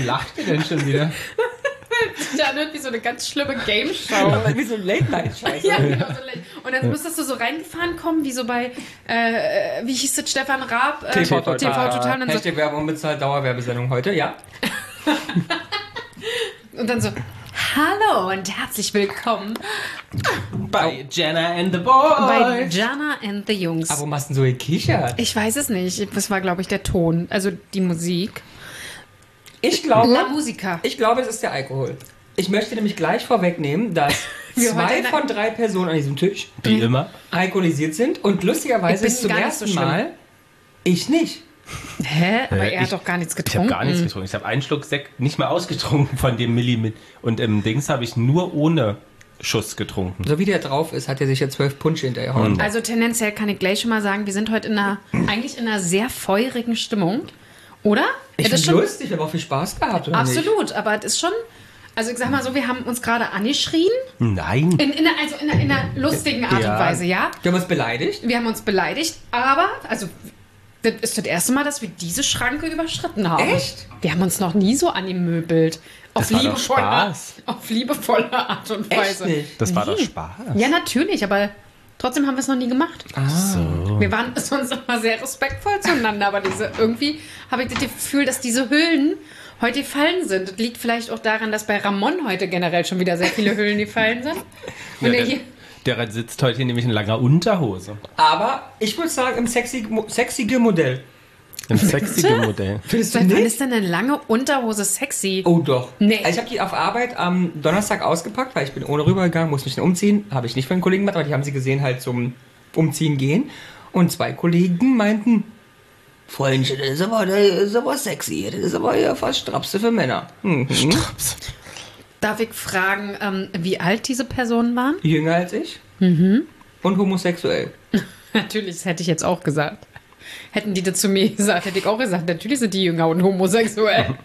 Warum lacht ihr denn schon wieder? Ja, wie so eine ganz schlimme Game-Show. Wie so ein Late-Night-Scheiße. Ja, genau, so late. Und dann müsstest du so reingefahren kommen, wie so bei, wie hieß das, Stefan Raab? TV Total. Und dann so, Hashtag Werbung bezahlt, Dauerwerbesendung heute, ja. und dann so, hallo und herzlich willkommen Bei Jenna and the Boys. bei Jana and the Jungs. Aber warum hast du denn so gekichert? Ich weiß es nicht. Das war, glaube ich, der Ton, also die Musik. Ich glaube, La Musica. es ist der Alkohol. Ich möchte nämlich gleich vorwegnehmen, dass Wir 2 heute- von 3 Personen an diesem Tisch Wie immer. alkoholisiert sind und Ich lustigerweise bin zum gar nicht so ersten schlimm. Mal ich nicht. Hä? Aber er Ich- hat doch gar nichts Ich habe getrunken. gar nichts getrunken. Ich habe einen Schluck Sekt nicht mal ausgetrunken von dem Milli mit. Und im Dings habe ich nur ohne Schuss getrunken. So wie der drauf ist, hat er sich ja 12 Punsche hinterhergehauen. Also tendenziell kann ich gleich schon mal sagen, wir sind heute eigentlich in einer sehr feurigen Stimmung. Oder? Ich Das ist finde lustig, wir haben auch viel Spaß gehabt, oder nicht? absolut, aber es ist schon. Also ich sag mal so, wir haben uns gerade angeschrien. Nein. In einer lustigen Art Ja. und Weise, ja. Wir haben uns beleidigt. Wir haben uns beleidigt, aber, also, das ist das erste Mal, dass wir diese Schranke überschritten haben. Echt? Wir haben uns noch nie so angemöbelt. Das war doch Spaß. Auf liebevolle Art und Echt Weise. nicht? Das war doch Spaß. Ja, natürlich, aber trotzdem haben wir es noch nie gemacht. So. Wir waren sonst immer sehr respektvoll zueinander, aber irgendwie habe ich das Gefühl, dass diese Hüllen heute gefallen sind. Das liegt vielleicht auch daran, dass bei Ramon heute generell schon wieder sehr viele Hüllen gefallen sind. Und Ja, er hier, der sitzt heute hier nämlich in langer Unterhose. Aber ich würde sagen, im sexige Modell. Im sexy Modell. Findest du seit wann nicht? ist denn eine lange Unterhose sexy? Oh doch. Nee. Also ich habe die auf Arbeit am Donnerstag ausgepackt, weil ich bin ohne rübergegangen, muss mich dann umziehen. Habe ich nicht von den Kollegen gemacht, aber die haben sie gesehen halt zum Umziehen gehen. Und 2 Kollegen meinten, Freundchen, das ist aber sexy. Das ist aber ja fast Strapse für Männer. Mhm. Darf ich fragen, wie alt diese Personen waren? Jünger als ich. Und homosexuell. Natürlich, das hätte ich jetzt auch gesagt. Hätten die das zu mir gesagt, hätte ich auch gesagt, natürlich sind die jünger und homosexuell.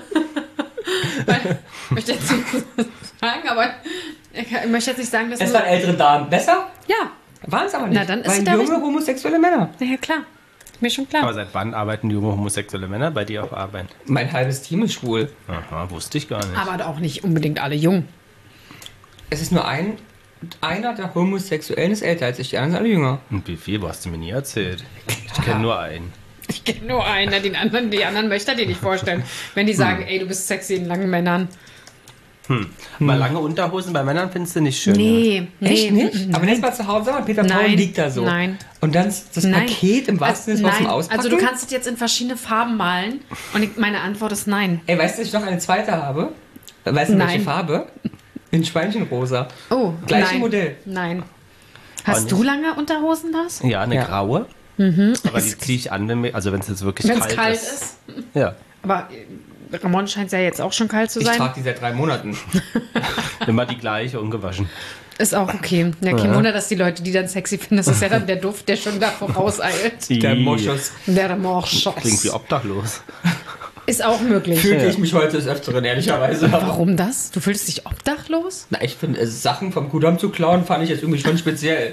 Weil, ich möchte jetzt nicht sagen, aber ich möchte jetzt nicht sagen, dass Es nur, waren ältere Damen. Besser? ja, Waren es aber nicht. Na, dann ist waren es da junge richtig. homosexuelle Männer. na ja, klar. Mir schon klar. Aber seit wann arbeiten junge homosexuelle Männer bei dir auf Arbeit? Mein halbes Team ist schwul. Aha, wusste ich gar nicht. Aber auch nicht unbedingt alle jung. Es ist nur einer der Homosexuellen ist älter als ich, die anderen sind alle jünger. Und wie viel? Hast du mir nie erzählt. Ich kenne nur einen. Ich kenne nur einen, die anderen möchte er dir nicht vorstellen. Wenn die sagen, ey, du bist sexy in langen Männern. Mal lange Unterhosen bei Männern findest du nicht schön. Ne? Nee, Echt nicht? Aber jetzt mal zu Hause, sag mal, Peter Paul Nein, liegt da so. nein. Und dann das Nein. Paket im wahrsten Sinne nein. zum Auspacken. Also du kannst es jetzt in verschiedene Farben malen und meine Antwort ist nein. Ey, weißt du, dass ich noch eine zweite habe? Weißt du, welche Nein. Farbe? In Schweinchenrosa. Oh, Gleiche nein. Modell. Nein. Auch Hast nicht. du lange Unterhosen, das? Ja, eine Ja. graue. Aber die ziehe ich an, wenn es jetzt wirklich Wenn es kalt, kalt ist. ist. Ja. Aber Ramon scheint es ja jetzt auch schon kalt zu Ich sein. trage die seit 3 Monaten. Immer die gleiche, ungewaschen. Ist auch okay. Ja, kein Ja. Wunder, dass die Leute, die dann sexy finden, das ist ja dann der Duft, der schon da vorauseilt. Der Ih, Moschus. Der Morschoss. Klingt wie obdachlos. Ist auch möglich. Fühlte ich mich heute des Öfteren, ehrlicherweise. Warum das? Du fühlst dich obdachlos? Na, ich finde, Sachen vom Kudamm zu klauen, fand ich jetzt irgendwie schon speziell.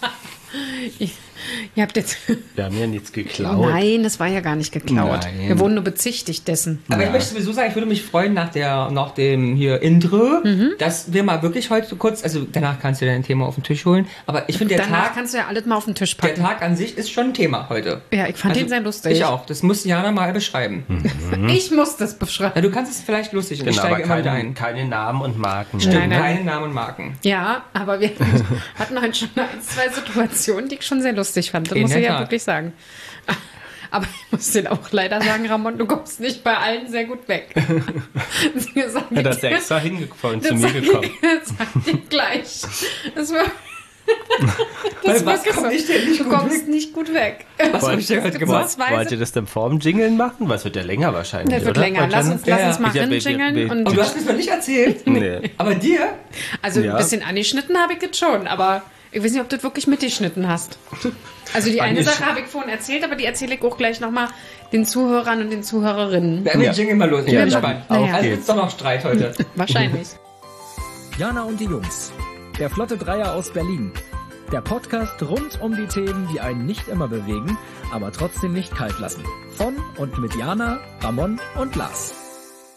Ihr habt jetzt... Wir haben ja nichts geklaut. Nein, das war ja gar nicht geklaut. Nein. Wir wurden nur bezichtigt dessen. Aber ich möchte sowieso sagen, ich würde mich freuen nach dem hier Intro, dass wir mal wirklich heute so kurz, also danach kannst du dein Thema auf den Tisch holen, aber ich finde, Danach kannst du ja alles mal auf den Tisch der packen. Tag an sich ist schon ein Thema heute. Ja, ich fand Also, den sehr lustig. Ich auch. Das muss Jana mal beschreiben. Ich muss das beschreiben. Ja, du kannst es vielleicht lustig und ich Genau, aber steige immer wieder ein. keine Namen und Marken. Stimmt, Nein, nein. keine Namen und Marken. Ja, aber wir hatten heute schon 1-2 Situationen, die ich schon sehr lustig fand. Das In muss der ich ja Tat. wirklich sagen. Aber ich muss dir auch leider sagen, Ramon, du kommst nicht bei allen sehr gut weg. Ja, da ist er extra hingekommen, zu mir gekommen. Das sag ich gleich. Das war, Weil was wirklich komme so. ich denn nicht Du gut kommst weg? nicht gut weg. Was habe ich denn heute gemacht? Ausweise- Wollt ihr das denn vor dem Jingeln machen? Weil es wird ja länger wahrscheinlich, Das wird oder? länger. Lass uns Ja, mal ja. rinjingeln. Und du hast mir noch nicht erzählt. Nee. Aber dir? Also Ja. ein bisschen angeschnitten habe ich das schon, aber ich weiß nicht, ob du das wirklich mitgeschnitten hast. Also die eine Sache habe ich vorhin erzählt, aber die erzähle ich auch gleich nochmal den Zuhörern und den Zuhörerinnen. Wir haben den Jingle mal los. Ich Ja, bin dann gespannt. auf Also geht's. gibt's doch noch Streit heute. Wahrscheinlich. Jana und die Jungs. Der Flotte Dreier aus Berlin. Der Podcast rund um die Themen, die einen nicht immer bewegen, aber trotzdem nicht kalt lassen. Von und mit Jana, Ramon und Lars.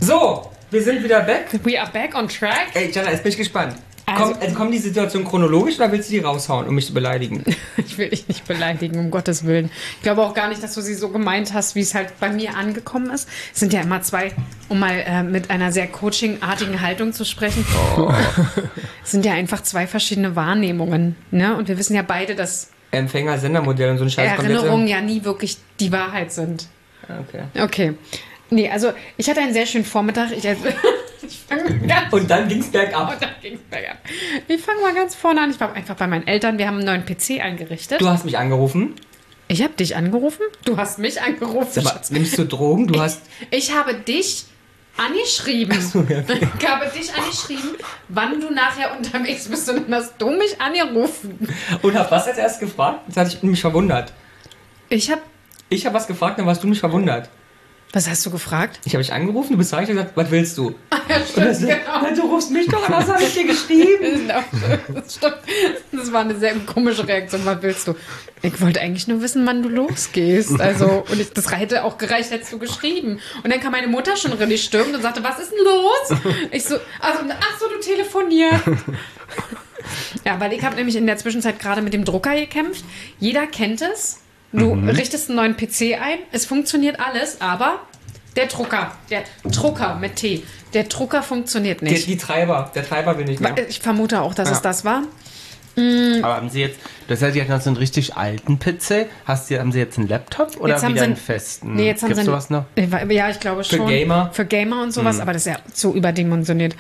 So, wir sind wieder back. We are back on track. Ey, Jana, jetzt bin ich gespannt. Also- Kommt die Situation chronologisch oder willst du die raushauen, um mich zu beleidigen? Ich will dich nicht beleidigen, um Gottes Willen. Ich glaube auch gar nicht, dass du sie so gemeint hast, wie es halt bei mir angekommen ist. Es sind ja immer zwei, um mal mit einer sehr coachingartigen Haltung zu sprechen. Es sind ja einfach zwei verschiedene Wahrnehmungen. Ne? Und wir wissen ja beide, dass Empfänger-Sender-Modell und so ein Scheiß. Erinnerungen ja nie wirklich die Wahrheit sind. Okay. Okay. Nee, also ich hatte einen sehr schönen Vormittag. Ich Und dann ging's bergab. Und dann ging's bergab. Ich fange mal ganz vorne an. Ich war einfach bei meinen Eltern. Wir haben einen neuen PC eingerichtet. Du hast mich angerufen. Ich habe dich angerufen? Du hast mich angerufen. Sag mal, nimmst du Drogen? Ich habe dich angeschrieben. Ich habe dich angeschrieben, wann du nachher unterwegs bist und dann hast du mich angerufen. Und hab was als erst gefragt? Jetzt hatte ich mich verwundert. Ich hab was gefragt, dann warst du mich verwundert. Was hast du gefragt? Ich habe dich angerufen, du bist reich und gesagt, was willst du? Ja, stimmt, genau. Du rufst mich doch an, was habe ich dir geschrieben? Das stimmt. Das war eine sehr komische Reaktion. Was willst du? Ich wollte eigentlich nur wissen, wann du losgehst. Also, das hätte auch gereicht, hättest du geschrieben. Und dann kam meine Mutter schon richtig stürmend und sagte, was ist denn los? Ich so, ach so, du telefonierst. Ja, weil ich habe nämlich in der Zwischenzeit gerade mit dem Drucker gekämpft. Jeder kennt es. Du richtest einen neuen PC ein, es funktioniert alles, aber der Drucker mit T, der Drucker funktioniert nicht. Der Treiber will nicht mehr. Ich vermute auch, dass es das war. Aber haben Sie jetzt, das heißt, Sie hatten so einen richtig alten PC. Haben Sie jetzt einen Laptop oder Jetzt haben wieder sie einen festen? Nee, jetzt haben Gibt's sie sowas noch? Ja, ich glaube schon. Für Gamer und sowas, aber das ist ja so überdimensioniert.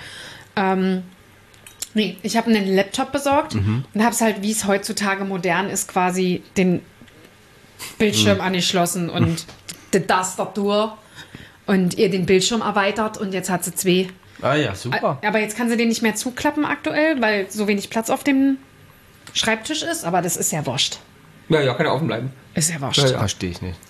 Nee, ich habe einen Laptop besorgt und habe es halt, wie es heutzutage modern ist, quasi den Bildschirm angeschlossen und die Tastatur und ihr den Bildschirm erweitert und jetzt hat sie zwei. Ah ja, super. Aber jetzt kann sie den nicht mehr zuklappen aktuell, weil so wenig Platz auf dem Schreibtisch ist, aber das ist ja wurscht. Ja, kann ja offen bleiben. Ist ja wurscht. Ja. Verstehe ich nicht.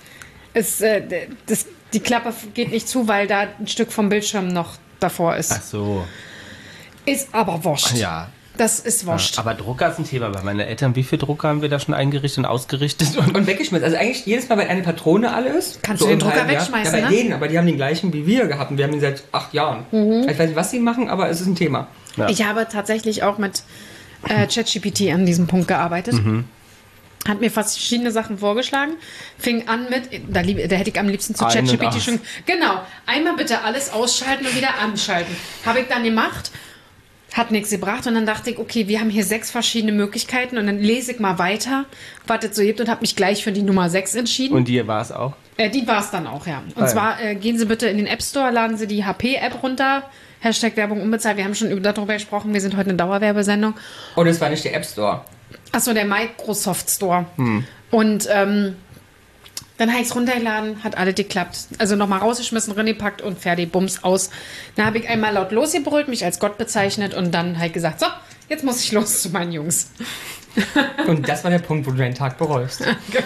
Die Klappe geht nicht zu, weil da ein Stück vom Bildschirm noch davor ist. Ach so. Ist aber wurscht. Ja. Das ist wurscht. Aber Drucker ist ein Thema bei meinen Eltern. Wie viele Drucker haben wir da schon eingerichtet und ausgerichtet? Und weggeschmissen. Also eigentlich jedes Mal, wenn eine Patrone alle ist. Kannst du den Drucker wegschmeißen, Ja, bei ne? denen, aber die haben den gleichen wie wir gehabt und wir haben ihn seit 8 Jahren. Ich weiß nicht, was sie machen, aber es ist ein Thema. Ja. Ich habe tatsächlich auch mit ChatGPT an diesem Punkt gearbeitet. Hat mir verschiedene Sachen vorgeschlagen. Fing an mit, da hätte ich am liebsten zu Ein und ChatGPT aus. schon... Genau, einmal bitte alles ausschalten und wieder anschalten. Habe ich dann gemacht. Hat nichts gebracht und dann dachte ich, okay, wir haben hier 6 verschiedene Möglichkeiten und dann lese ich mal weiter, was es so gibt und habe mich gleich für die Nummer 6 entschieden. Und die war es auch? Die war es dann auch, ja. Und zwar gehen Sie bitte in den App Store, laden Sie die HP-App runter, Hashtag-Werbung unbezahlt. Wir haben schon darüber gesprochen, wir sind heute eine Dauerwerbesendung. Und es war nicht der App Store. Achso, der Microsoft Store. Und dann habe ich es runtergeladen, hat alle geklappt. Also nochmal rausgeschmissen, reingepackt und fertig, bums, aus. Dann habe ich einmal laut losgebrüllt, mich als Gott bezeichnet und dann halt gesagt, so, jetzt muss ich los zu meinen Jungs. Und das war der Punkt, wo du deinen Tag bereust.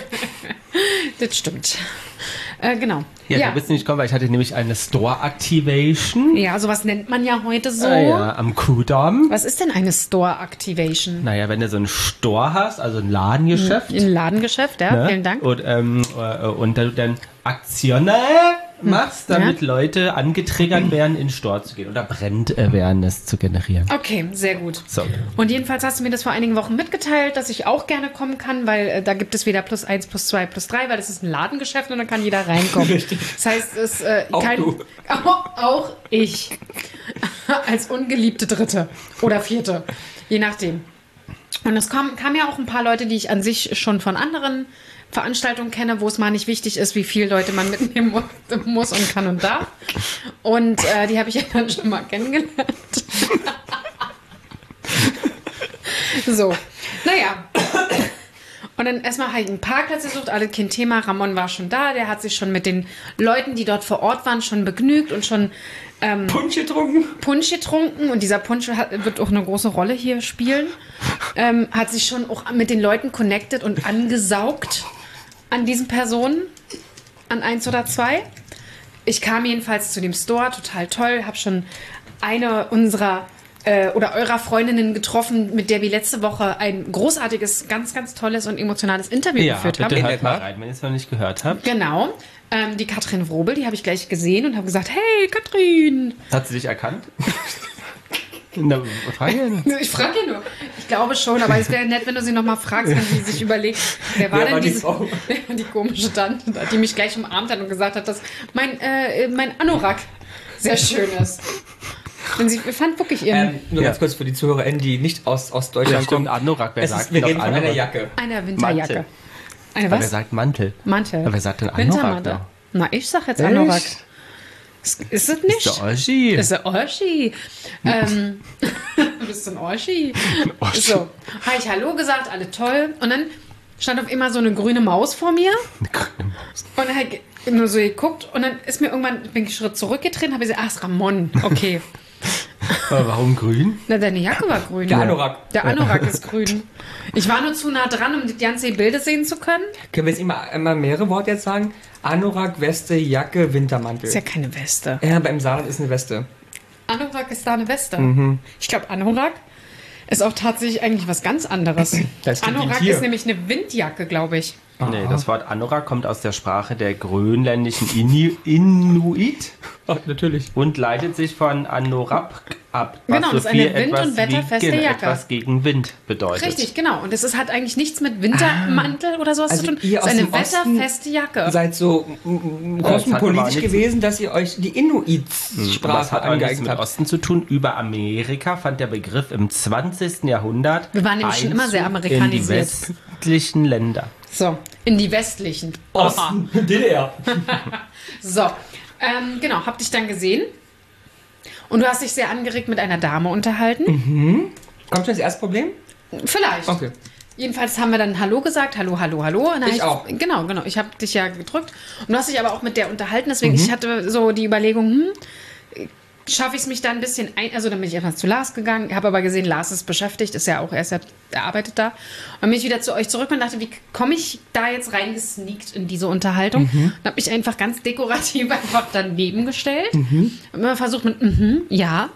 Das stimmt. Genau. Ja, du bist nicht gekommen, weil ich hatte nämlich eine Store Activation. Ja, sowas nennt man ja heute so. Ja, am Kudamm. Was ist denn eine Store Activation? Naja, wenn du so einen Store hast, also ein Ladengeschäft. Ein Ladengeschäft, ja, ne? vielen Dank. Und du dann Aktionen machst, damit Leute angetriggert werden, in den Store zu gehen oder Brand-Awareness zu generieren. Okay, sehr gut. So. Und jedenfalls hast du mir das vor einigen Wochen mitgeteilt, dass ich auch gerne kommen kann, weil da gibt es weder +1, +2, +3, weil das ist ein Ladengeschäft und da kann jeder reinkommen. Das heißt, es Auch du. Auch ich. Als ungeliebte Dritte oder Vierte. Je nachdem. Und es kamen ja auch ein paar Leute, die ich an sich schon von anderen Veranstaltungen kenne, wo es mal nicht wichtig ist, wie viele Leute man mitnehmen muss und kann und darf. Und die habe ich ja dann schon mal kennengelernt. So, naja. Und dann erstmal habe ich einen Parkplatz gesucht, alle kein Thema. Ramon war schon da, der hat sich schon mit den Leuten, die dort vor Ort waren, schon begnügt und schon Punsch getrunken. Punsch getrunken. Und dieser Punsch wird auch eine große Rolle hier spielen. Hat sich schon auch mit den Leuten connected und angesaugt an diesen Personen, an 1 oder 2. Ich kam jedenfalls zu dem Store, total toll, habe schon eine unserer oder eurer Freundinnen getroffen, mit der wir letzte Woche ein großartiges, ganz, ganz tolles und emotionales Interview geführt haben. Bitte hört mal rein, wenn ihr es noch nicht gehört habt. Genau. Die Katrin Wrobel, die habe ich gleich gesehen und habe gesagt, hey Katrin. Hat sie dich erkannt? Na, Ich frage ja nur. Ich glaube schon, aber es wäre nett, wenn du sie nochmal fragst, wenn sie sich überlegt, wer war denn die komische Tante, die mich gleich umarmt hat und gesagt hat, dass mein Anorak sehr schön ist. Denn sie fand wirklich ihren... Nur ganz kurz für die ZuhörerInnen, die nicht aus Deutschland kommen. Anorak, wer sagt wir doch reden von Anorak? einer Jacke. Einer Winterjacke. Mantel. Eine Aber wer was? sagt Mantel? Mantel. Aber wer sagt denn Anorak? Wintermantel. Noch? Na, ich sag jetzt Anorak. Echt? Ist es nicht? Ist der Oschi. Das ist der Oschi. Du bist ein Oschi. So, habe ich Hallo gesagt, alle toll. Und dann stand auf immer so eine grüne Maus vor mir. Eine grüne Maus. Und dann halt nur so geguckt. Und dann ist mir irgendwann, bin ich einen Schritt zurückgetreten, habe ich gesagt, es ist Ramon. Okay. Aber warum grün? Na, deine Jacke war grün. Der Anorak. Der Anorak ist grün. Ich war nur zu nah dran, um die ganze Bilder sehen zu können. Können wir jetzt immer mehrere Worte jetzt sagen? Anorak, Weste, Jacke, Wintermantel. Ist ja keine Weste. Ja, beim Saarland ist eine Weste. Anorak ist da eine Weste. Ich glaube, Anorak ist auch tatsächlich eigentlich was ganz anderes. Das klingt wie ein Anorak Tier. ist nämlich eine Windjacke, glaube ich. Nee, das Wort Anorak kommt aus der Sprache der grönländischen Inuit Ach, natürlich. und leitet sich von Anorab ab, was Genau, so das ist eine viel wind- und wetterfeste Jacke. etwas gegen Wind bedeutet. Richtig, genau. Und hat eigentlich nichts mit Wintermantel oder sowas Also zu tun. ihr Es ist aus eine dem Osten wetterfeste Jacke. Seid so das hat aber kosmopolitisch nichts- gewesen, dass ihr euch die Aber Inuit-Sprache das hat auch nichts angeeignet mit habt. Osten zu tun. Über Amerika fand der Begriff im 20. Jahrhundert Wir waren nämlich schon immer sehr Einzug amerikanisiert. in die westlichen Länder. So, in die westlichen. Osten, DDR. So, genau, hab dich dann gesehen. Und du hast dich sehr angeregt mit einer Dame unterhalten. Kommt schon das erste Problem? Vielleicht. Okay. Jedenfalls haben wir dann Hallo gesagt. Hallo, hallo, hallo. Und dann Ich hab auch. Genau. Ich habe dich ja gedrückt. Und du hast dich aber auch mit der unterhalten. Deswegen, ich hatte so die Überlegung, schaffe ich es mich da ein bisschen ein... Also dann bin ich erstmal zu Lars gegangen. Habe aber gesehen, Lars ist beschäftigt. Ist ja auch, er arbeitet da. Und bin ich wieder zu euch zurück und dachte, wie komme ich da jetzt reingesneakt in diese Unterhaltung? Und habe mich einfach ganz dekorativ einfach daneben gestellt. Habe immer versucht mit ja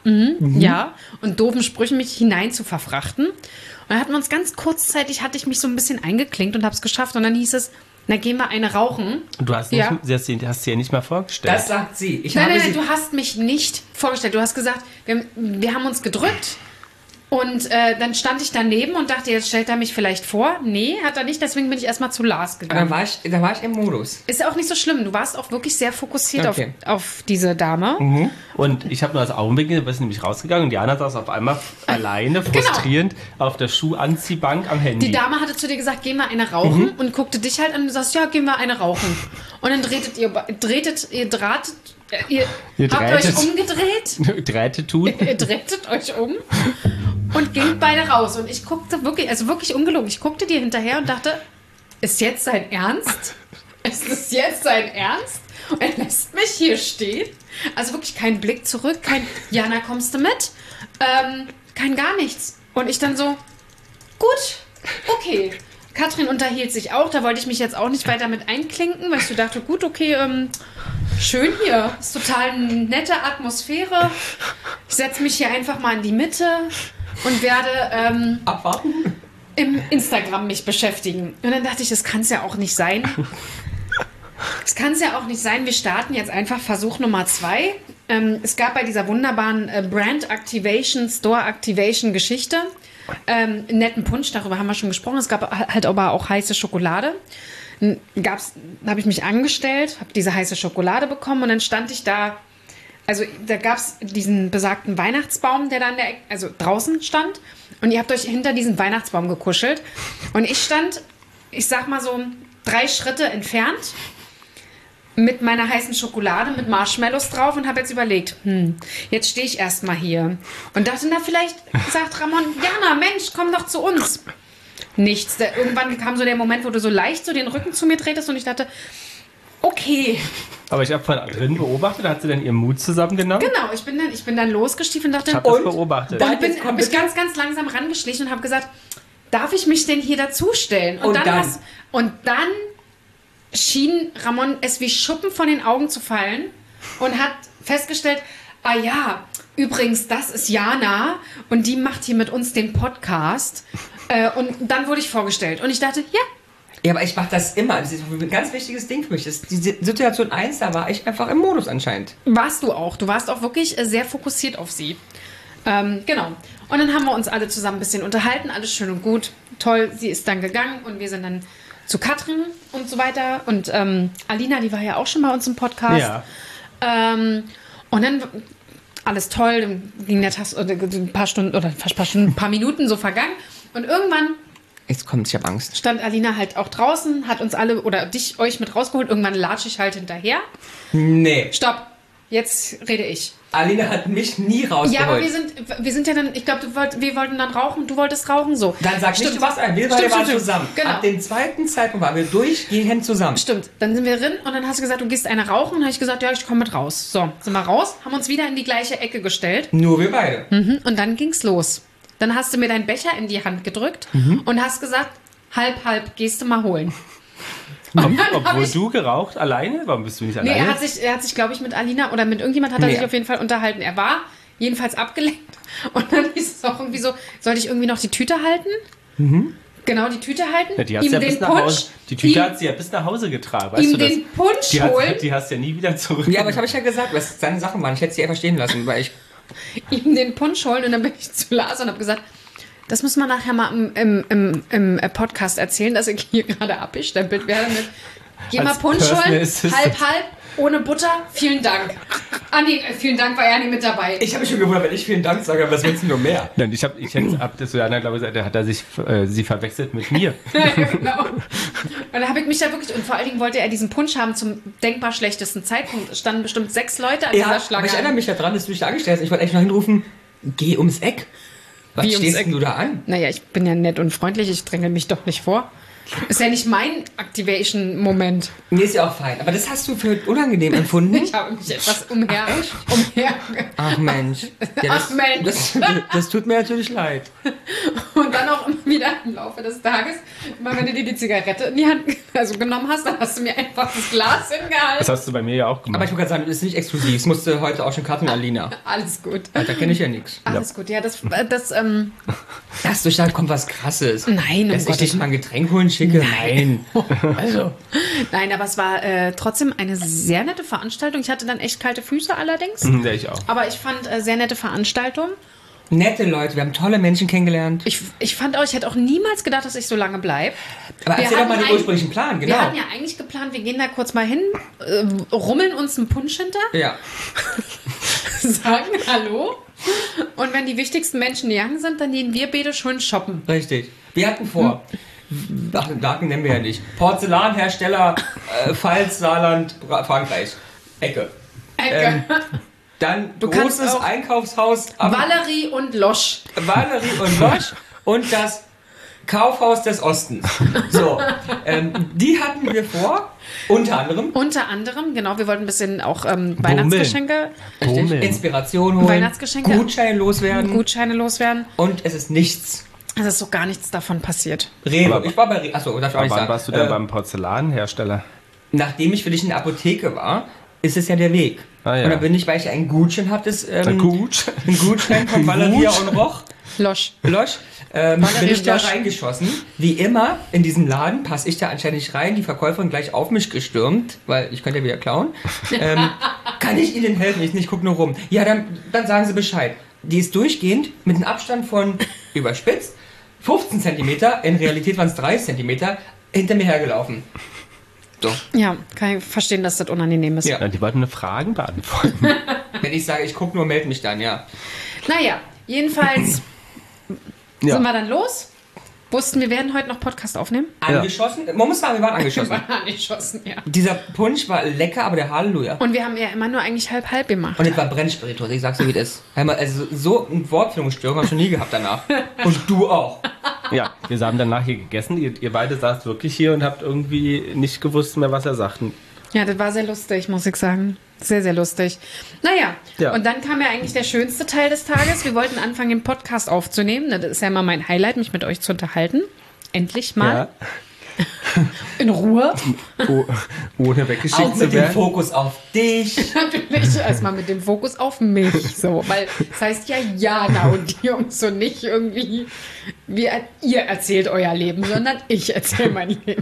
und doofen Sprüchen mich hinein zu verfrachten. Und dann hatten wir uns ganz kurzzeitig, hatte ich mich so ein bisschen eingeklinkt und habe es geschafft. Und dann hieß es, na gehen wir eine rauchen. Und du hast, Ja. hast sie ja nicht mal vorgestellt. Das sagt sie. Ich Nein, habe nein, sie. nein, du hast mich nicht vorgestellt. Du hast gesagt, wir haben uns gedrückt. Und dann stand ich daneben und dachte, jetzt stellt er mich vielleicht vor. Nee, hat er nicht, deswegen bin ich erstmal zu Lars Da gegangen. war ich im Modus. Ist ja auch nicht so schlimm. Du warst auch wirklich sehr fokussiert Okay. auf diese Dame. Und ich habe nur das Augenblick, du bist nämlich rausgegangen und Diana saß auf einmal alleine, frustrierend, auf der Schuhanziehbank am Handy. Die Dame hatte zu dir gesagt, geh mal eine rauchen und guckte dich halt an und du sagst, ja, gehen wir eine rauchen. Und dann ihr habt euch drehtet. umgedreht, Drähte tun. ihr drehtet euch um und ging beide raus. Und ich guckte wirklich, also wirklich ungelogen, ich guckte dir hinterher und dachte, ist jetzt sein Ernst? Ist es jetzt sein Ernst? Und er lässt mich hier stehen. Also wirklich kein Blick zurück, kein Jana, kommst du mit? Kein gar nichts. Und ich dann so, gut, okay. Katrin unterhielt sich auch, da wollte ich mich jetzt auch nicht weiter mit einklinken, weil ich so dachte, gut, okay, schön hier, ist total eine nette Atmosphäre. Ich setze mich hier einfach mal in die Mitte und werde Abwarten? im Instagram mich beschäftigen. Und dann dachte ich, das kann es ja auch nicht sein. Das kann es ja auch nicht sein. Wir starten jetzt einfach Versuch Nummer 2. Es gab bei dieser wunderbaren Brand Activation, Store Activation Geschichte einen netten Punsch, darüber haben wir schon gesprochen. Es gab halt aber auch heiße Schokolade. Da habe ich mich angestellt, habe diese heiße Schokolade bekommen und dann stand ich da. Also da gab es diesen besagten Weihnachtsbaum, der da draußen stand. Und ihr habt euch hinter diesen Weihnachtsbaum gekuschelt. Und ich stand, ich sag mal so 3 Schritte entfernt mit meiner heißen Schokolade, mit Marshmallows drauf und habe jetzt überlegt, jetzt stehe ich erstmal hier. Und dachte, na vielleicht sagt Ramon, Jana, Mensch, komm doch zu uns. Nichts. Irgendwann kam so der Moment, wo du so leicht so den Rücken zu mir drehtest und ich dachte, okay. Aber ich habe von drin beobachtet, hat sie denn ihren Mut zusammengenommen? Genau, ich bin dann losgestiefelt und dachte, Ich habe das beobachtet. und bin Jetzt komm mich bitte. ganz, ganz langsam rangeschlichen und habe gesagt, darf ich mich denn hier dazustellen? Und dann? Und dann schien Ramon es wie Schuppen von den Augen zu fallen und hat festgestellt, ah ja, übrigens, das ist Jana und die macht hier mit uns den Podcast. Und dann wurde ich vorgestellt und ich dachte, ja. Ja, aber ich mache das immer. Das ist ein ganz wichtiges Ding für mich. Die Situation 1, da war ich einfach im Modus anscheinend. Warst du auch. Du warst auch wirklich sehr fokussiert auf sie. Genau. Und dann haben wir uns alle zusammen ein bisschen unterhalten. Alles schön und gut. Toll. Sie ist dann gegangen und wir sind dann zu Katrin und so weiter. Und Alina, die war ja auch schon bei uns im Podcast. Ja. Und dann alles toll. Dann ging der Tag ein paar Stunden oder fast ein paar Minuten so vergangen. Und irgendwann Jetzt kommt's, ich habe Angst. stand Alina halt auch draußen, hat uns alle oder euch mit rausgeholt. Irgendwann latsche ich halt hinterher. Nee. Stopp. Jetzt rede ich. Alina hat mich nie rausgeholt. Ja, aber wir sind ja dann, ich glaube, wir wollten dann rauchen, du wolltest rauchen, so. Dann sag nicht, du warst ein. Wir Stimmt, waren stimmt. zusammen. Genau. Ab dem zweiten Zeitpunkt waren wir durchgehend zusammen. Stimmt, dann sind wir drin und dann hast du gesagt, du gehst eine rauchen. Und dann habe ich gesagt, ja, ich komme mit raus. So, sind wir raus, haben uns wieder in die gleiche Ecke gestellt. Nur wir beide. Und dann ging's los. Dann hast du mir deinen Becher in die Hand gedrückt und hast gesagt, halb, gehst du mal holen. Obwohl du geraucht alleine? Warum bist du nicht Nee, alleine? er hat sich, glaube ich, mit Alina oder mit irgendjemand hat er Nee. sich auf jeden Fall unterhalten. Er war jedenfalls abgelenkt. Und dann hieß es auch irgendwie so, sollte ich irgendwie noch die Tüte halten? Genau, die Tüte halten. Ja, die hast ihm ja den bis nach Punsch, Hause, die Tüte ihm, hat sie ja bis nach Hause getragen, weißt ihm du das? den Punsch Die holen, die hast du ja nie wieder zurück. Ja, aber ich habe ja gesagt, was seine Sachen waren. Ich hätte sie einfach stehen lassen, weil ich... ihm den Punsch holen und dann bin ich zu Lars und habe gesagt, das müssen wir nachher mal im Podcast erzählen, dass ich hier gerade abgestempelt werde mit geh mal Als Punsch Personal holen, Assistant. halb, ohne Butter, vielen Dank. Ah nee, vielen Dank, war er nicht mit dabei. Ich habe mich schon gewundert, wenn ich vielen Dank sage, was willst du nur mehr? Nein, ich hab das so einer, glaube ich, da hat er sich sie verwechselt mit mir. Genau. Und dann habe ich mich da wirklich, und vor allen Dingen wollte er diesen Punsch haben zum denkbar schlechtesten Zeitpunkt. Es standen bestimmt 6 Leute an Ja, dieser aber Schlange. ich erinnere mich daran, dass du dich da angestellt hast. Ich wollte eigentlich noch hinrufen, geh ums Eck. Was Wie ums stehst Eck? denn du da an? Naja, ich bin ja nett und freundlich, ich dränge mich doch nicht vor. Ist ja nicht mein Activation-Moment. Nee, ist ja auch fein. Aber das hast du für unangenehm empfunden? Ich habe mich etwas umher. Ach Mensch. Ja, Ach Mensch. Das tut mir natürlich leid. Und dann auch immer wieder im Laufe des Tages, immer wenn du dir die Zigarette in die Hand genommen hast, dann hast du mir einfach das Glas hingehalten. Das hast du bei mir ja auch gemacht. Aber ich wollte gerade sagen, das ist nicht exklusiv. Es musste heute auch schon Katrin Alina. Alles gut. Da kenne ich ja nichts. Alles gut. Ja, das Dass durch da kommt was Krasses. Nein, um Dass ich Gottes dich mal ein Getränk holen schicke? Nein. Also. Nein, aber es war trotzdem eine sehr nette Veranstaltung. Ich hatte dann echt kalte Füße allerdings. Ja, ich auch. Aber ich fand sehr nette Veranstaltung. Nette Leute, wir haben tolle Menschen kennengelernt. Ich fand auch, ich hätte auch niemals gedacht, dass ich so lange bleibe. Aber erzähl doch mal den ursprünglichen Plan, genau. Wir hatten ja eigentlich geplant, wir gehen da kurz mal hin, rummeln uns einen Punsch hinter, Ja. sagen Hallo. Und wenn die wichtigsten Menschen gegangen sind, dann gehen wir beide schon shoppen. Richtig. Wir hatten vor, ach, den Daten nennen wir ja nicht, Porzellanhersteller, Pfalz, Saarland, Frankreich, Ecke. Dann Du kannst großes auch Einkaufshaus am Valerie und Losch. Valerie und Losch und das Kaufhaus des Ostens. So, die hatten wir vor, unter anderem Unter anderem, genau, wir wollten ein bisschen auch Weihnachtsgeschenke, Inspiration holen, Weihnachtsgeschenke. Gutscheine loswerden Gutscheine loswerden. und es ist nichts. Es ist so gar nichts davon passiert. Rewe. Aber- Ich war bei Rewe. Achso, darf ich auch nicht Wann sagen. warst du denn beim Porzellanhersteller? Nachdem ich für dich in der Apotheke war, ist es ja der Weg. Ah, ja. Und dann bin ich, weil ich einen Gutschein habe, Gut. ein Gutschein von Valeria und Losch, Losch. bin ich da Losch. reingeschossen. Wie immer in diesem Laden passe ich da anscheinend nicht rein. Die Verkäuferin gleich auf mich gestürmt, weil ich könnte ja wieder klauen. Kann ich Ihnen helfen? Ich gucke nur rum. Ja, dann sagen Sie Bescheid. Die ist durchgehend mit einem Abstand von überspitzt 15 cm, in Realität waren es 30 cm, hinter mir hergelaufen. So. Ja, kann ich verstehen, dass das unangenehm ist. Ja. Ja, die wollten eine Fragen beantworten. Wenn ich sage, ich gucke nur, melde mich dann, ja. Naja, jedenfalls Ja. sind wir dann los. Wussten, wir werden heute noch Podcast aufnehmen. Angeschossen? Man muss sagen, wir waren Wir angeschossen. waren angeschossen, ja. Dieser Punsch war lecker, aber der Halleluja. Und wir haben ja immer nur eigentlich halb gemacht. Und es war Brennspiritus, ich sag's dir, wie das ist. Einmal, also so eine Wortfindungsstörung habe ich schon nie gehabt danach. Und du auch. Ja, wir haben danach hier gegessen. Ihr beide saßt wirklich hier und habt irgendwie nicht gewusst mehr, was er sagt. Ja, das war sehr lustig, muss ich sagen. Sehr, sehr lustig. Naja, Ja. und dann kam ja eigentlich der schönste Teil des Tages. Wir wollten anfangen, den Podcast aufzunehmen. Das ist ja immer mein Highlight, mich mit euch zu unterhalten. Endlich mal. Ja. In Ruhe. Ohne weggeschickt Auch zu mit dem werden. Fokus auf dich. Natürlich erstmal mit dem Fokus auf mich. So, weil es heißt ja Jana und die Jungs und nicht irgendwie, ihr erzählt euer Leben, sondern ich erzähle mein Leben.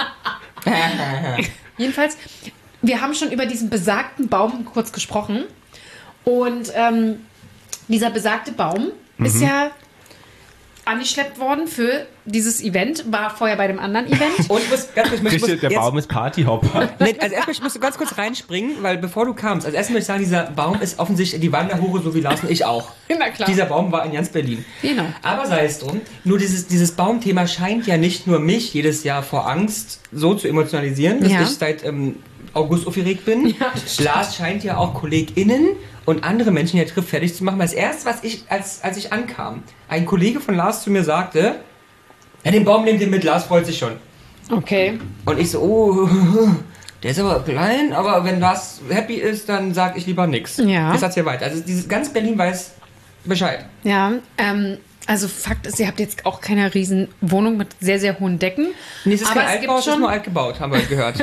Jedenfalls, wir haben schon über diesen besagten Baum kurz gesprochen. Und dieser besagte Baum ist ja angeschleppt worden für dieses Event, war vorher bei dem anderen Event. Und ich muss ganz kurz, Richtig, der jetzt- Baum ist Partyhopper. Nee, also erstmal, ich musste ganz kurz reinspringen, weil bevor du kamst, also erstmal möchte ich sagen, dieser Baum ist offensichtlich die Wanderhure, so wie Lars und ich auch. Na klar. Dieser Baum war in ganz Berlin. Genau. Aber sei es drum, nur dieses Baumthema scheint ja nicht nur mich jedes Jahr vor Angst so zu emotionalisieren, dass Ja. ich seit August aufgeregt bin. Ja, das stimmt. Lars scheint ja auch KollegInnen und andere Menschen, die er trifft, fertig zu machen. Weil das erste, was ich, als ich ankam, ein Kollege von Lars zu mir sagte, ja, den Baum nehmt ihr mit, Lars freut sich schon. Okay. Und ich so, oh, der ist aber klein, aber wenn Lars happy ist, dann sag ich lieber nix. Ja. Jetzt hat's hier weiter. Also dieses ganz Berlin weiß Bescheid. Ja, also Fakt ist, ihr habt jetzt auch keine riesen Wohnung mit sehr, sehr hohen Decken. Nee, es ist Aber kein es Altbau, gibt es ist schon- nur alt gebaut, haben wir gehört.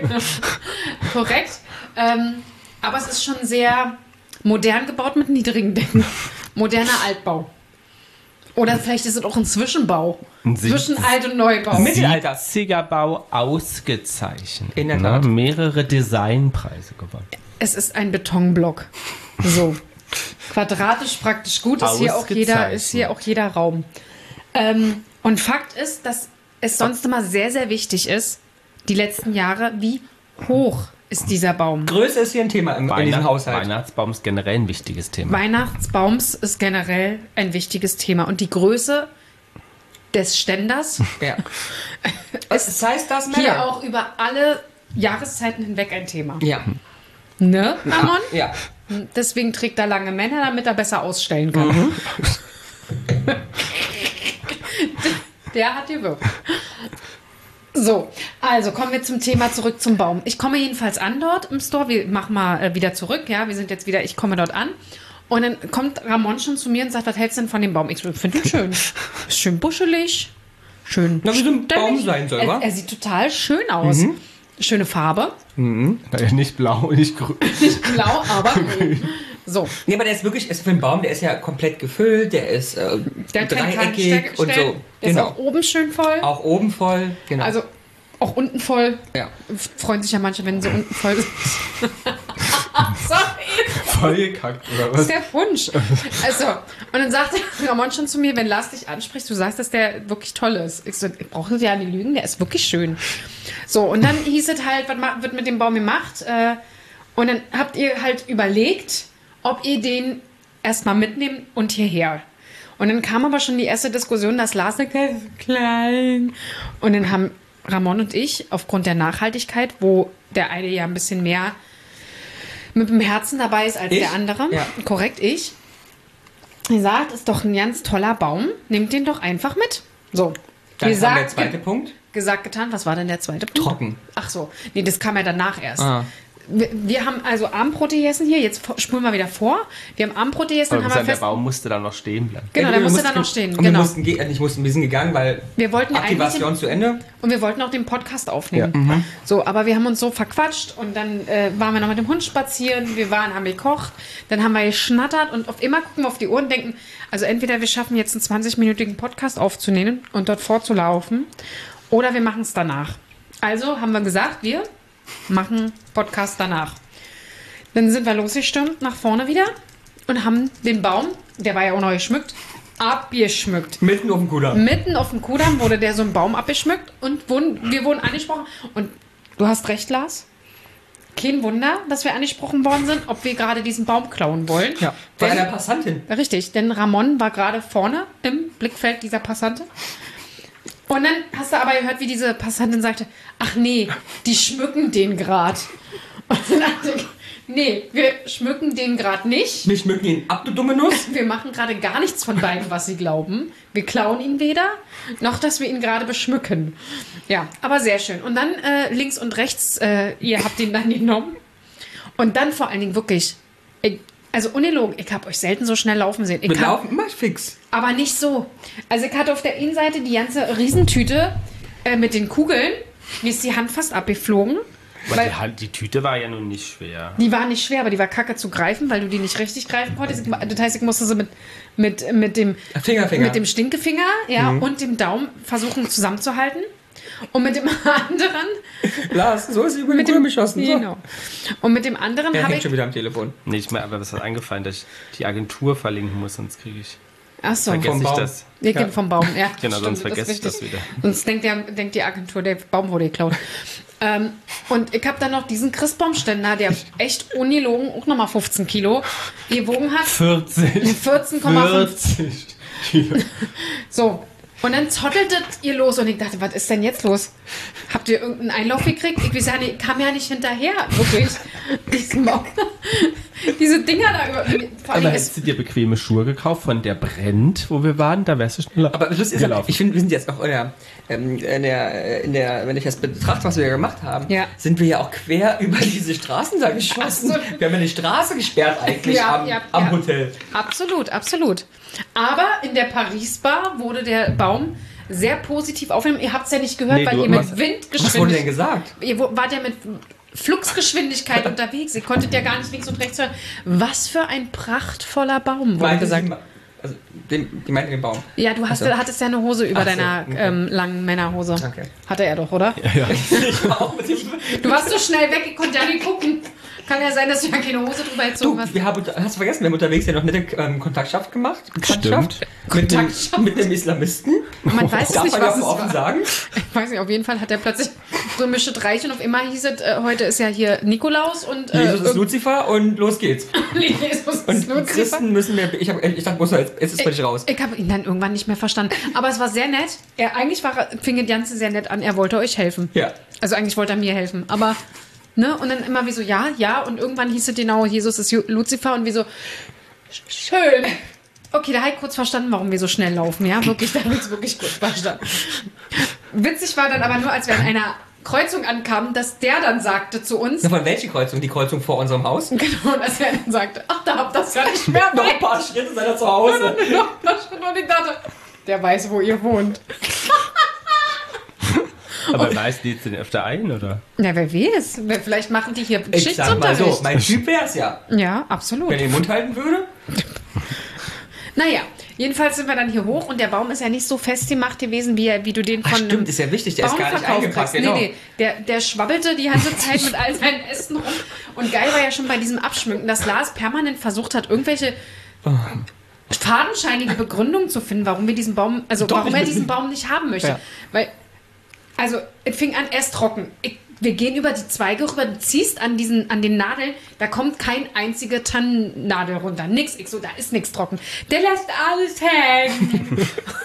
Korrekt. Aber es ist schon sehr modern gebaut mit niedrigen Decken. Moderner Altbau. Oder vielleicht ist es auch ein Zwischenbau. Zwischen Alt- und Neubau. Mittelalter. 70er Bau ausgezeichnet. In der Tat. Mehrere Designpreise gewonnen. Es ist ein Betonblock. So. Quadratisch praktisch gut, ist hier auch jeder Raum. Und Fakt ist, dass es sonst immer sehr, sehr wichtig ist, die letzten Jahre, wie hoch ist dieser Baum. Größe ist hier ein Thema in diesem Haushalt. Weihnachtsbaum ist generell ein wichtiges Thema. Weihnachtsbaums ist generell ein wichtiges Thema. Und die Größe des Ständers Ja. Das heißt, das hier Männer. auch über alle Jahreszeiten hinweg ein Thema. Ja. Ne, Ramon? Ja. Deswegen trägt er lange Männer, damit er besser ausstellen kann. Der hat gewirkt. So, also kommen wir zum Thema zurück zum Baum. Ich komme jedenfalls an dort im Store. Wir machen mal wieder zurück. Ja, wir sind jetzt wieder, ich komme dort an. Und dann kommt Ramon schon zu mir und sagt, was hältst du denn von dem Baum? Ich finde ihn schön. Ist schön buschelig. Schön. Na, wie so ein stämmig. Baum sein soll, wa? Er sieht total schön aus. Schöne Farbe. Nicht blau, nicht grün. Nicht blau, aber grün. So. Nee, aber der ist wirklich, ist für einen Baum, der ist ja komplett gefüllt, der ist Der hat keinen dreieckig und so. Der ist Genau. auch oben schön voll. Auch oben voll, genau. Also auch unten voll. ja. Freuen sich ja manche, wenn sie unten voll sind. Sorry, Vollgekackt oder das ist der Wunsch. Also, und dann sagte Ramon schon zu mir, wenn Lars dich anspricht, du sagst, dass der wirklich toll ist. Ich so, ich brauche ja nicht lügen, der ist wirklich schön. So, und dann hieß es halt, was wird mit dem Baum gemacht? Und dann habt ihr halt überlegt, ob ihr den erstmal mitnehmt und hierher. Und dann kam aber schon die erste Diskussion, dass Lars sagt, der ist klein. Und dann haben Ramon und ich, aufgrund der Nachhaltigkeit, wo der eine ja ein bisschen mehr mit dem Herzen dabei ist als Ich? der andere, Ja. korrekt, ich, gesagt, ist doch ein ganz toller Baum, nehmt den doch einfach mit. So, Dann kam der gesagt, zweite Punkt. gesagt, getan. Was war denn der zweite Punkt? Trocken. Ach so, nee, das kam ja danach erst. Ah. Wir haben also Abendbrot gegessen hier, jetzt spulen wir wieder vor. Wir haben Abendbrot gegessen, dann haben wir der fest... Baum musste dann noch stehen bleiben. Genau, Ja, der wir musste mussten- dann noch stehen, Und genau. wir sind gegangen, weil Wir wollten ja eigentlich Aktivation zu Ende. und wir wollten auch den Podcast aufnehmen. So, aber wir haben uns so verquatscht und dann waren wir noch mit dem Hund spazieren, haben gekocht, dann haben wir geschnattert und auf immer gucken wir auf die Uhr und denken, also entweder wir schaffen jetzt einen 20-minütigen Podcast aufzunehmen und dort vorzulaufen oder wir machen es danach. Also haben wir gesagt, wir machen Podcast danach. Dann sind wir losgestürmt nach vorne wieder und haben den Baum, der war ja auch noch geschmückt, abgeschmückt. Mitten auf dem Kudamm. Mitten auf dem Kudamm wurde der so ein Baum abgeschmückt und wir wurden angesprochen. Und du hast recht, Lars. Kein Wunder, dass wir angesprochen worden sind, ob wir gerade diesen Baum klauen wollen. Ja. Bei Denn, einer Passantin. richtig, denn Ramon war gerade vorne im Blickfeld dieser Passante. Und dann hast du aber gehört, wie diese Passantin sagte, ach nee, die schmücken den gerade. Und dann dachte ich, nee, wir schmücken den gerade nicht. Wir schmücken ihn ab, du dumme Nuss. Wir machen gerade gar nichts von beiden, was sie glauben. Wir klauen ihn weder, noch dass wir ihn gerade beschmücken. Ja, aber sehr schön. Und dann links und rechts, ihr habt ihn dann genommen. Und dann vor allen Dingen wirklich, also ungelogen, ich habe euch selten so schnell laufen sehen. Wir laufen immer fix. Aber nicht so. Also ich hatte auf der Innenseite die ganze Riesentüte mit den Kugeln mir ist die Hand fast abgeflogen. Weil die Tüte war ja nun nicht schwer. Die war nicht schwer, aber die war kacke zu greifen, weil du die nicht richtig greifen konntest. Das heißt, ich musste sie mit dem Stinkefinger und dem Daumen versuchen zusammenzuhalten. Und mit dem anderen... Lars, so ist sie über den Kurm geschossen. So. Genau. Und mit dem anderen Er habe hängt ich... schon wieder am Telefon. Nee, ich mir aber was ist eingefallen, dass ich die Agentur verlinken muss, sonst kriege ich... Achso, Vergesse ich das. Wir gehen vom Baum. Ja, Genau, stimmt, sonst vergesse ich ist das wieder. Sonst denkt die Agentur, der Baum wurde geklaut. Und ich habe dann noch diesen Christbaumständer, der echt ungelogen auch nochmal 15 Kilo gewogen hat. 14,5 Kilo. So. Und dann zottelte ihr los und ich dachte, was ist denn jetzt los? Habt ihr irgendeinen Einlauf gekriegt? Ich weiß ja nicht, kam ja nicht hinterher, wirklich. Diese Dinger da über. Vor allem Aber hättest du dir bequeme Schuhe gekauft von der Brennt, wo wir waren? Da wärst du schneller. Aber das ist gelaufen. ich finde, wir sind jetzt auch wenn ich das betrachte, was wir gemacht haben, Ja. sind wir ja auch quer über diese Straßen da geschossen. Absolut. Wir haben ja die Straße gesperrt eigentlich am Hotel. Absolut, absolut. Aber in der Paris-Bar wurde der Baum sehr positiv aufgenommen. Ihr habt es ja nicht gehört, Nee, weil du- ihr mit was- Was wurde denn Windgeschwindigkeit... gesagt? Ihr wart ja mit Fluxgeschwindigkeit unterwegs. Ihr konntet ja gar nicht links und rechts hören. Was für ein prachtvoller Baum, wurde Meinte gesagt. sie- Also, die meinten den Baum. Ja, du hattest ja eine Hose über Ach so, deiner okay. langen Männerhose. Okay. Hatte er doch, oder? Du warst so schnell weg, ich konnte ja nicht gucken. Kann ja sein, dass du ja keine Hose drüber gezogen Du, hast. hast du vergessen, wir haben unterwegs ja noch nette Kontaktschaft gemacht. Stimmt. Mit dem Islamisten. Man weiß es Darf nicht, man ja was es offen war. sagen. Ich weiß nicht, auf jeden Fall hat er plötzlich so ein Mische Reich und auf immer hieß es, heute ist ja hier Nikolaus und Jesus ist Luzifer und los geht's. Jesus ist Und Luzifer. Christen müssen wir... Ich dachte, jetzt ist es völlig raus. Ich habe ihn dann irgendwann nicht mehr verstanden. Aber es war sehr nett. Eigentlich fing das Ganze sehr nett an. Er wollte euch helfen. Ja. Also eigentlich wollte er mir helfen. Aber, ne? Und dann immer wie so, ja. Und irgendwann hieß es genau, Jesus ist Luzifer. Und wie so, schön. Okay, da habe ich kurz verstanden, warum wir so schnell laufen. Ja, wirklich, da habe ich es wirklich gut verstanden. Witzig war dann aber nur, als wir an einer Kreuzung ankamen, dass der dann sagte zu uns, Na, von welcher Kreuzung? Die Kreuzung vor unserem Haus? genau, dass er dann sagte, ach, da habt das ja nicht mehr Noch bei. ein paar Schritte seid ihr zu Hause. Und ich dachte, der weiß, wo ihr wohnt. Aber weißt du jetzt denn öfter ein, oder? Na, wer weiß. Vielleicht machen die hier Ich sag mal so, Geschichtsunterricht. mein Typ wär's ja. Ja, absolut. Wenn er den Mund halten würde. Naja, jedenfalls sind wir dann hier hoch und der Baum ist ja nicht so festgemacht gewesen, wie du den Ach, von stimmt, ist ja wichtig, der ist gar nicht Baumverkauf eingepackt. kriegst. Genau. Nee, der schwabbelte die ganze Zeit mit all seinen Ästen rum. Und geil war ja schon bei diesem Abschmücken, dass Lars permanent versucht hat, irgendwelche fadenscheinige Begründungen zu finden, warum wir diesen Baum, also Doch, warum ich er bin- diesen Baum nicht haben möchte. Ja. Weil, also, es fing an, erst trocken. Wir gehen über die Zweige rüber, du ziehst an den Nadeln, da kommt kein einzige Tannennadel runter. Nix. Ich so, da ist nichts trocken. Der lässt alles hängen.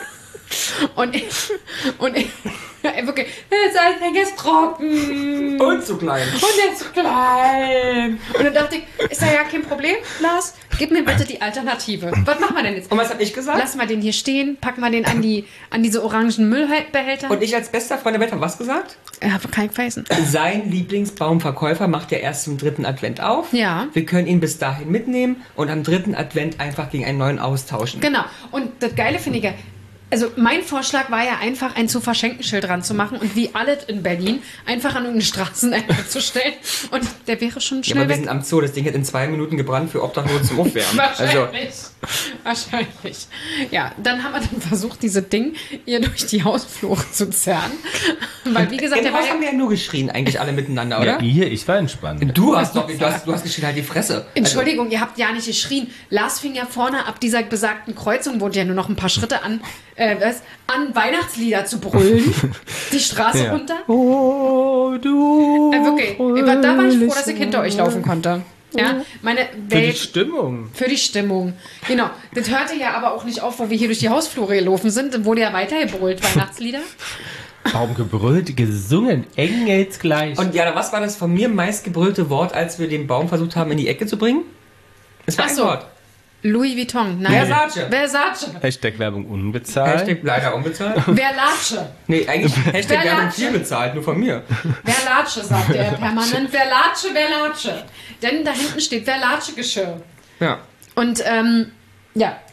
und ich, wirklich, der ist alles hängen, er ist trocken. Und zu klein. Und der ist so klein. Und dann dachte ich, ist ja kein Problem, Lars? Gib mir bitte die Alternative. Was machen wir denn jetzt? Und was hab ich gesagt? Lassen wir den hier stehen, packen wir den an diese orangen Müllbehälter. Und ich als bester Freund der Welt habe was gesagt? Ja, kann ich weißen. Sein Lieblingsbaumverkäufer macht ja erst zum 3. Advent auf. Ja. Wir können ihn bis dahin mitnehmen und am 3. Advent einfach gegen einen neuen austauschen. Genau. Und das Geile finde ich ja, also mein Vorschlag war ja einfach, ein zu verschenken Schild ranzumachen und wie alles in Berlin einfach an irgendeine Straßenecke zu stellen. Und der wäre schon Ja, schnell aber wir weg. sind am Zoo, das Ding hat in 2 Minuten gebrannt für Obdachlose zum Aufwärmen. Also, Wahrscheinlich. Ja, dann haben wir dann versucht, diese Ding hier durch die Hausflure zu zerren. Weil, wie gesagt, im der war Haus haben ja, wir ja nur geschrien, eigentlich alle miteinander, oder? Ja, ihr, ich war entspannt. Du hast geschrien, halt die Fresse. Entschuldigung, ihr habt ja nicht geschrien. Lars fing ja vorne ab dieser besagten Kreuzung, wohnt ja nur noch ein paar Schritte an Weihnachtslieder zu brüllen. Die Straße Ja. runter. Oh, du. Wirklich. Da war ich froh, dass ich hinter euch laufen konnte. Ja, meine Für die Welt. Stimmung. Für die Stimmung. Genau. Das hörte ja aber auch nicht auf, wo wir hier durch die Hausflure gelaufen sind. Dann wurde ja weiter gebrüllt, Weihnachtslieder. Baum gebrüllt, gesungen, engelsgleich. Und ja, was war das von mir meistgebrüllte Wort, als wir den Baum versucht haben, in die Ecke zu bringen? Es war Ach ein so. Wort. Louis Vuitton. Nein. Versace. Hashtag Werbung unbezahlt. Hashtag leider unbezahlt. Verlatsche. Nee, eigentlich Hashtag Werbung Verlatsche. viel bezahlt, nur von mir. Verlatsche, sagt er permanent. Verlatsche. Denn da hinten steht Verlatsche-Geschirr. Ja. Und, ja,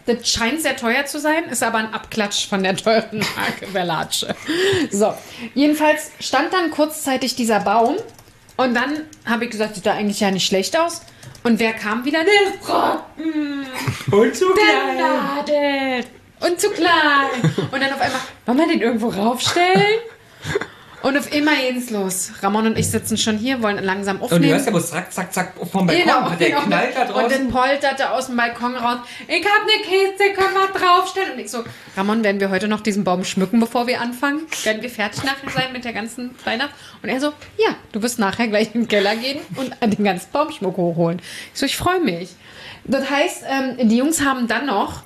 Das scheint sehr teuer zu sein, ist aber ein Abklatsch von der teuren Marke Verlace. So, jedenfalls stand dann kurzzeitig dieser Baum und dann habe ich gesagt, sieht da eigentlich ja nicht schlecht aus. Und wer kam wieder? Der Rocken. Und zu Der klein. Nadel. Und zu klein. Und dann auf einmal, wollen wir den irgendwo raufstellen? Und auf einmal geht's los. Ramon und ich sitzen schon hier, wollen langsam aufnehmen. Und du hörst ja bloß zack, zack, zack vom Balkon. Der knallt da draußen. Und dann polterte aus dem Balkon raus. Ich hab eine Kiste, können wir draufstellen? Und ich so, Ramon, werden wir heute noch diesen Baum schmücken, bevor wir anfangen? Werden wir fertig nachher sein mit der ganzen Weihnacht? Und er so, ja, du wirst nachher gleich in den Keller gehen und den ganzen Baumschmuck hochholen. Ich so, ich freue mich. Das heißt, die Jungs haben dann noch...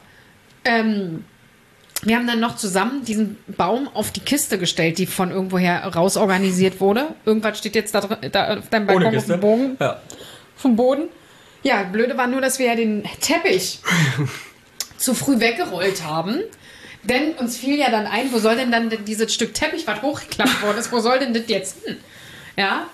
wir haben dann noch zusammen diesen Baum auf die Kiste gestellt, die von irgendwoher rausorganisiert wurde. Irgendwas steht jetzt da auf deinem Balkon auf dem Boden. Ja. Vom Boden. Ja, blöde war nur, dass wir ja den Teppich zu früh weggerollt haben. Denn uns fiel ja dann ein, wo soll denn dann dieses Stück Teppich, was hochgeklappt worden ist, wo soll denn das jetzt hin? Ja.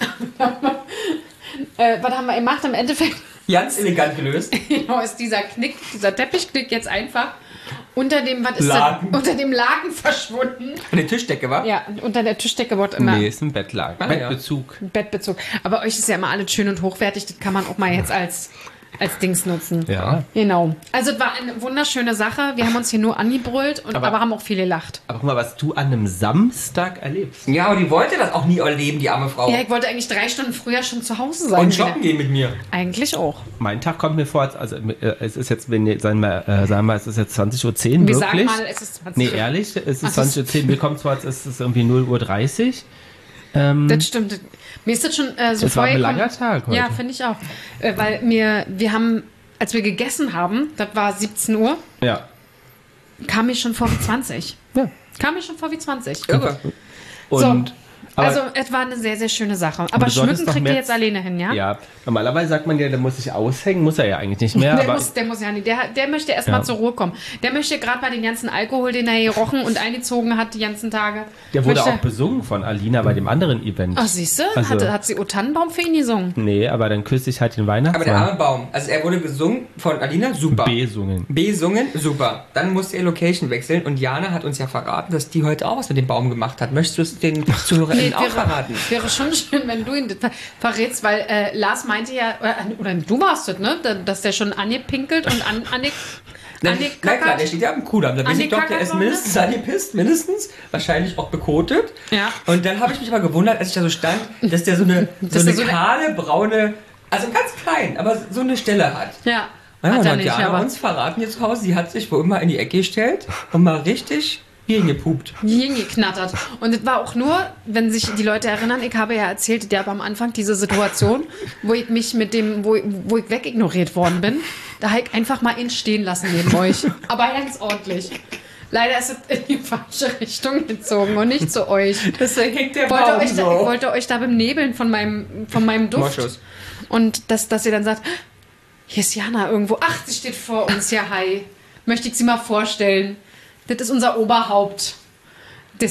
Was haben wir gemacht? Im Endeffekt Ganz elegant gelöst. genau, ist dieser Teppichknick jetzt einfach unter dem, was ist Laken. das? Unter dem Laken verschwunden. An der Tischdecke, war? Ja, unter der Tischdecke wurde immer Nee, ist ein Bettlaken. Ah, ja. Bettbezug. Bettbezug. Aber euch ist ja immer alles schön und hochwertig, das kann man auch mal jetzt als Dings nutzen. Ja. Genau. Also es war eine wunderschöne Sache. Wir haben uns hier nur angebrüllt, aber haben auch viel gelacht. Aber guck mal, was du an einem Samstag erlebst. Ja, aber die wollte das auch nie erleben, die arme Frau. Ja, ich wollte eigentlich 3 Stunden früher schon zu Hause sein. Und wieder. shoppen gehen mit mir. Eigentlich auch. Mein Tag kommt mir vor, also es ist jetzt, sagen wir, es ist jetzt 20.10 Uhr, Wir wirklich? sagen mal, es ist 20 Nee, Uhr. ehrlich, es ist Ach, das- 20.10 Uhr, mir kommt es vor, als ist es irgendwie 0.30 Uhr. Das stimmt. Mir ist das schon so Es war ein vorgekommen. langer Tag heute. Ja, finde ich auch. Weil wir haben, als wir gegessen haben, das war 17 Uhr, Ja. kam mir schon vor wie 20. Ja. Kam mir schon vor wie 20. Irre. Und, aber, Also, es war eine sehr, sehr schöne Sache. Aber du solltest schmücken doch kriegt ihr mehr- jetzt alleine hin, ja? ja, normalerweise sagt man ja, der muss sich aushängen, muss er ja eigentlich nicht mehr. Der muss ja nicht. Der möchte erst mal Ja. zur Ruhe kommen. Der möchte gerade mal den ganzen Alkohol, den er gerochen und eingezogen hat die ganzen Tage. Der wurde möchte, auch besungen von Alina bei dem anderen Event. Ach, siehst du? Also- Hat sie O Tannenbaum für ihn gesungen? Nee, aber dann küsste ich halt den Aber der Weihnachtsmann. arme Baum. Also er wurde gesungen von Alina, super. Besungen. Besungen, super. Dann musste er Location wechseln und Jana hat uns ja verraten, dass die heute auch was mit dem Baum gemacht hat. Möchtest du es den ZuhörerInnen auch verraten? Wäre schon schön, wenn du ihn das verrätst, weil Lars meinte ja, oder du warst es, ne? Dass der schon angepinkelt und Na klar, der steht ja am Kudamm. Da weiß ich doch, der ist mindestens angepisst, mindestens. Wahrscheinlich auch bekotet. Ja. Und dann habe ich mich mal gewundert, als ich da so stand, dass der so eine kahle, braune, also ganz klein, aber so eine Stelle hat. Ja, Ja, hat und er hat nicht, Jana aber uns verraten hier zu Hause, sie hat sich wohl immer in die Ecke gestellt und mal richtig hingepupt. hingeknattert. Und es war auch nur, wenn sich die Leute erinnern, ich habe ja erzählt, der am Anfang diese Situation, wo ich mich mit dem, wo ich wegignoriert worden bin, da habe ich einfach mal ihn stehen lassen neben euch. Aber ganz ordentlich. Leider ist es in die falsche Richtung gezogen und nicht zu euch. Deswegen hängt der Ich Baum wollte euch da benebeln von meinem Duft. Moschus. Und dass ihr dann sagt, hier ist Jana irgendwo. Ach, sie steht vor uns. Ja, hi. Möchte ich sie mal vorstellen. Das ist unser Oberhaupt. The